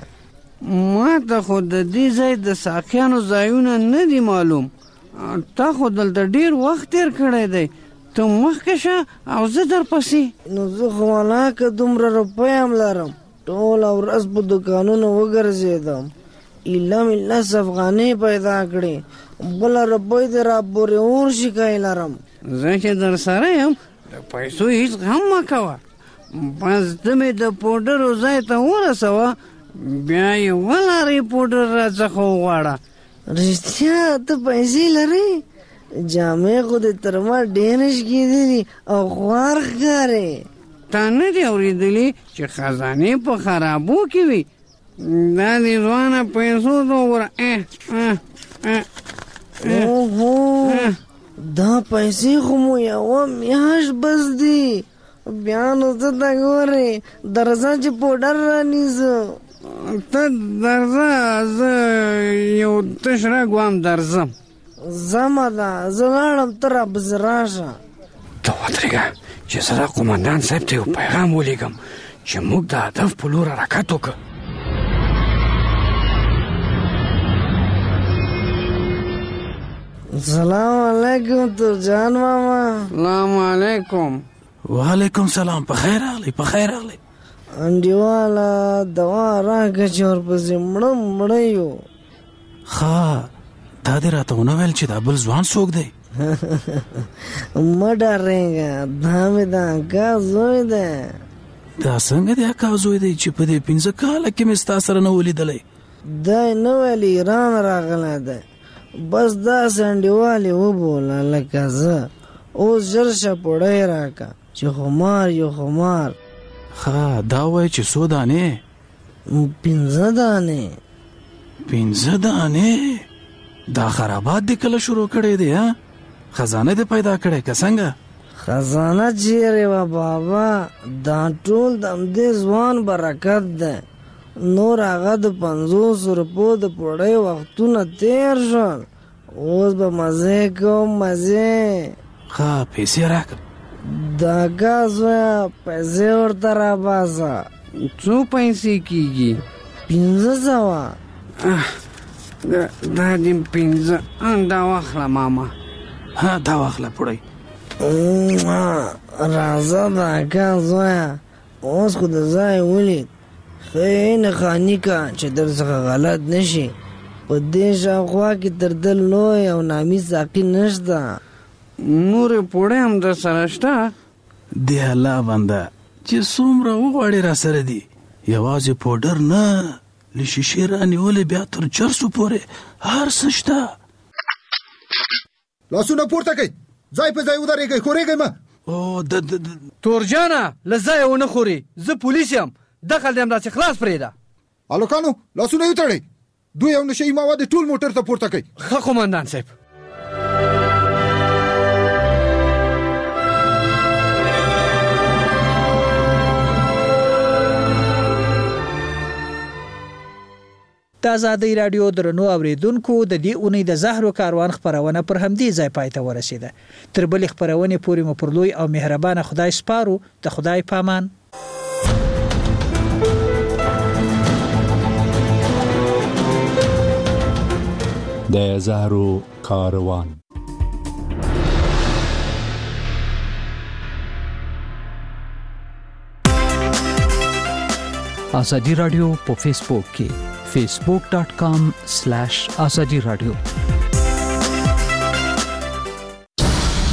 ما ته خو د دې ځای د ساقیانو ځایونه نه دي معلوم تا خو دلته ډېر وخت تېر کړی دی ته مخکې شه او زه درپسې. نو زه خو ولاکه دومره روپۍ هم لرم ټوله ورځ په دوکانونو وګرځېدم ایله مې 10 افغانۍ پیدا کړې بله روپۍ دې راپورې ورشي که یې لرم. زه چې در سره یم د پیسو هېڅ غم مه کوه بس ته مې د پوډرو ځای ته ورسوه بیا یې ولارې پوډر راڅخه وغواړه. رښتیا ته پیسې لرې؟ جامې خو دې تر ما ډېرې شکېدلي او خوار ښکارې. تا نه دي اورېدلي چې خزانې په خرابو کې وي دا دې ځوانه پیسو ته وګوره. اوهو دا پیسې خو مو یوه میاشت بس دي بیا نو ته ته ګورې درځه چې پوډر رانیسو. ته درځه زه یو تش رګ درځم. زمه ده زه لاړم ته راپسې راشه. ته ودرېږه چې زه دا قومندان صاحب ته یو پیغام ولیږم چې موږ د هدف په لور حرکت وکړو. سلام علیکم ترجان ماما. سلام علیکم. وعلیکم سلام په خیر راغلی په خیر راغلی. انډیواله دوا راکړه چې ورپسې مړه یو. ښه دا دې راته ونه ویل چې دا بل ځوان څوک دی؟ مه ډارېږه دا مې د اکا زوی دی. دا څنګه دی اکا زوی دی چې په دې 15 کاله کې مې ستا سره نه ولیدلی؟ دی نه ویل ایران راغلی دی بس داسې انډیوال یې وبوله لکه زه اوس ژر شه پوړی راکړه چې خمار یو خمار. ښه دا وایي چې څو دانې؟ 15 دانې. 15 دانې؟ دا خرابات دې کله شروع کړی دی ها؟ خزانه دې پیدا کړی که څنګه؟ خزانه چیرې وه بابا دا ټول د همدې ځوان برکت دی نور هغه د 50 روپو د پوړۍ وختونه تیر شول اوس به مزې کوم مزې. ښه پیسې راکړه. د اکا زویه پیسې ورته راباسه. څو پیسې کېږي؟ 1500. دا دې 15 دا واخله ماما ها دا واخله پړی راځه دا کا زویا اوس خو د ځای ولید خین خانی کا چې در څخه غلط نشي په دې شاوخوا کې تر دل لوی او نامي ساقي نشته نور پوړې هم در سره شته دی الله بنده چې څومره وغواړي را سره دي یوازې پوډر نه له شیشې رانیولې بیا تر چرسو پورې هر څه شته لاسونه پورته کړئ ځای په ځای ودرېږئ خورېږئ مه او تورجانه له ځایه ونه خوري زه پولیس یم دخل دې همداسې خلاص پرېږده هلکانو لاسونه یې وتړئ دوی او نشهیي مواد ټول موټر ته پورته کړئ ښه قومندان صاحب د آزادۍ راډیو درنو اوریدونکو د دې اونۍ د زهرو کاروان خبرونه پر همدې ځای پای ته ورسیده تر بلې خبرونه پورې مو پر لوی او مهربانه خدای سپارو د خدای پامان د زهرو کاروان آزادی رادیو په فیسبوک کې facebook.com/azadi radio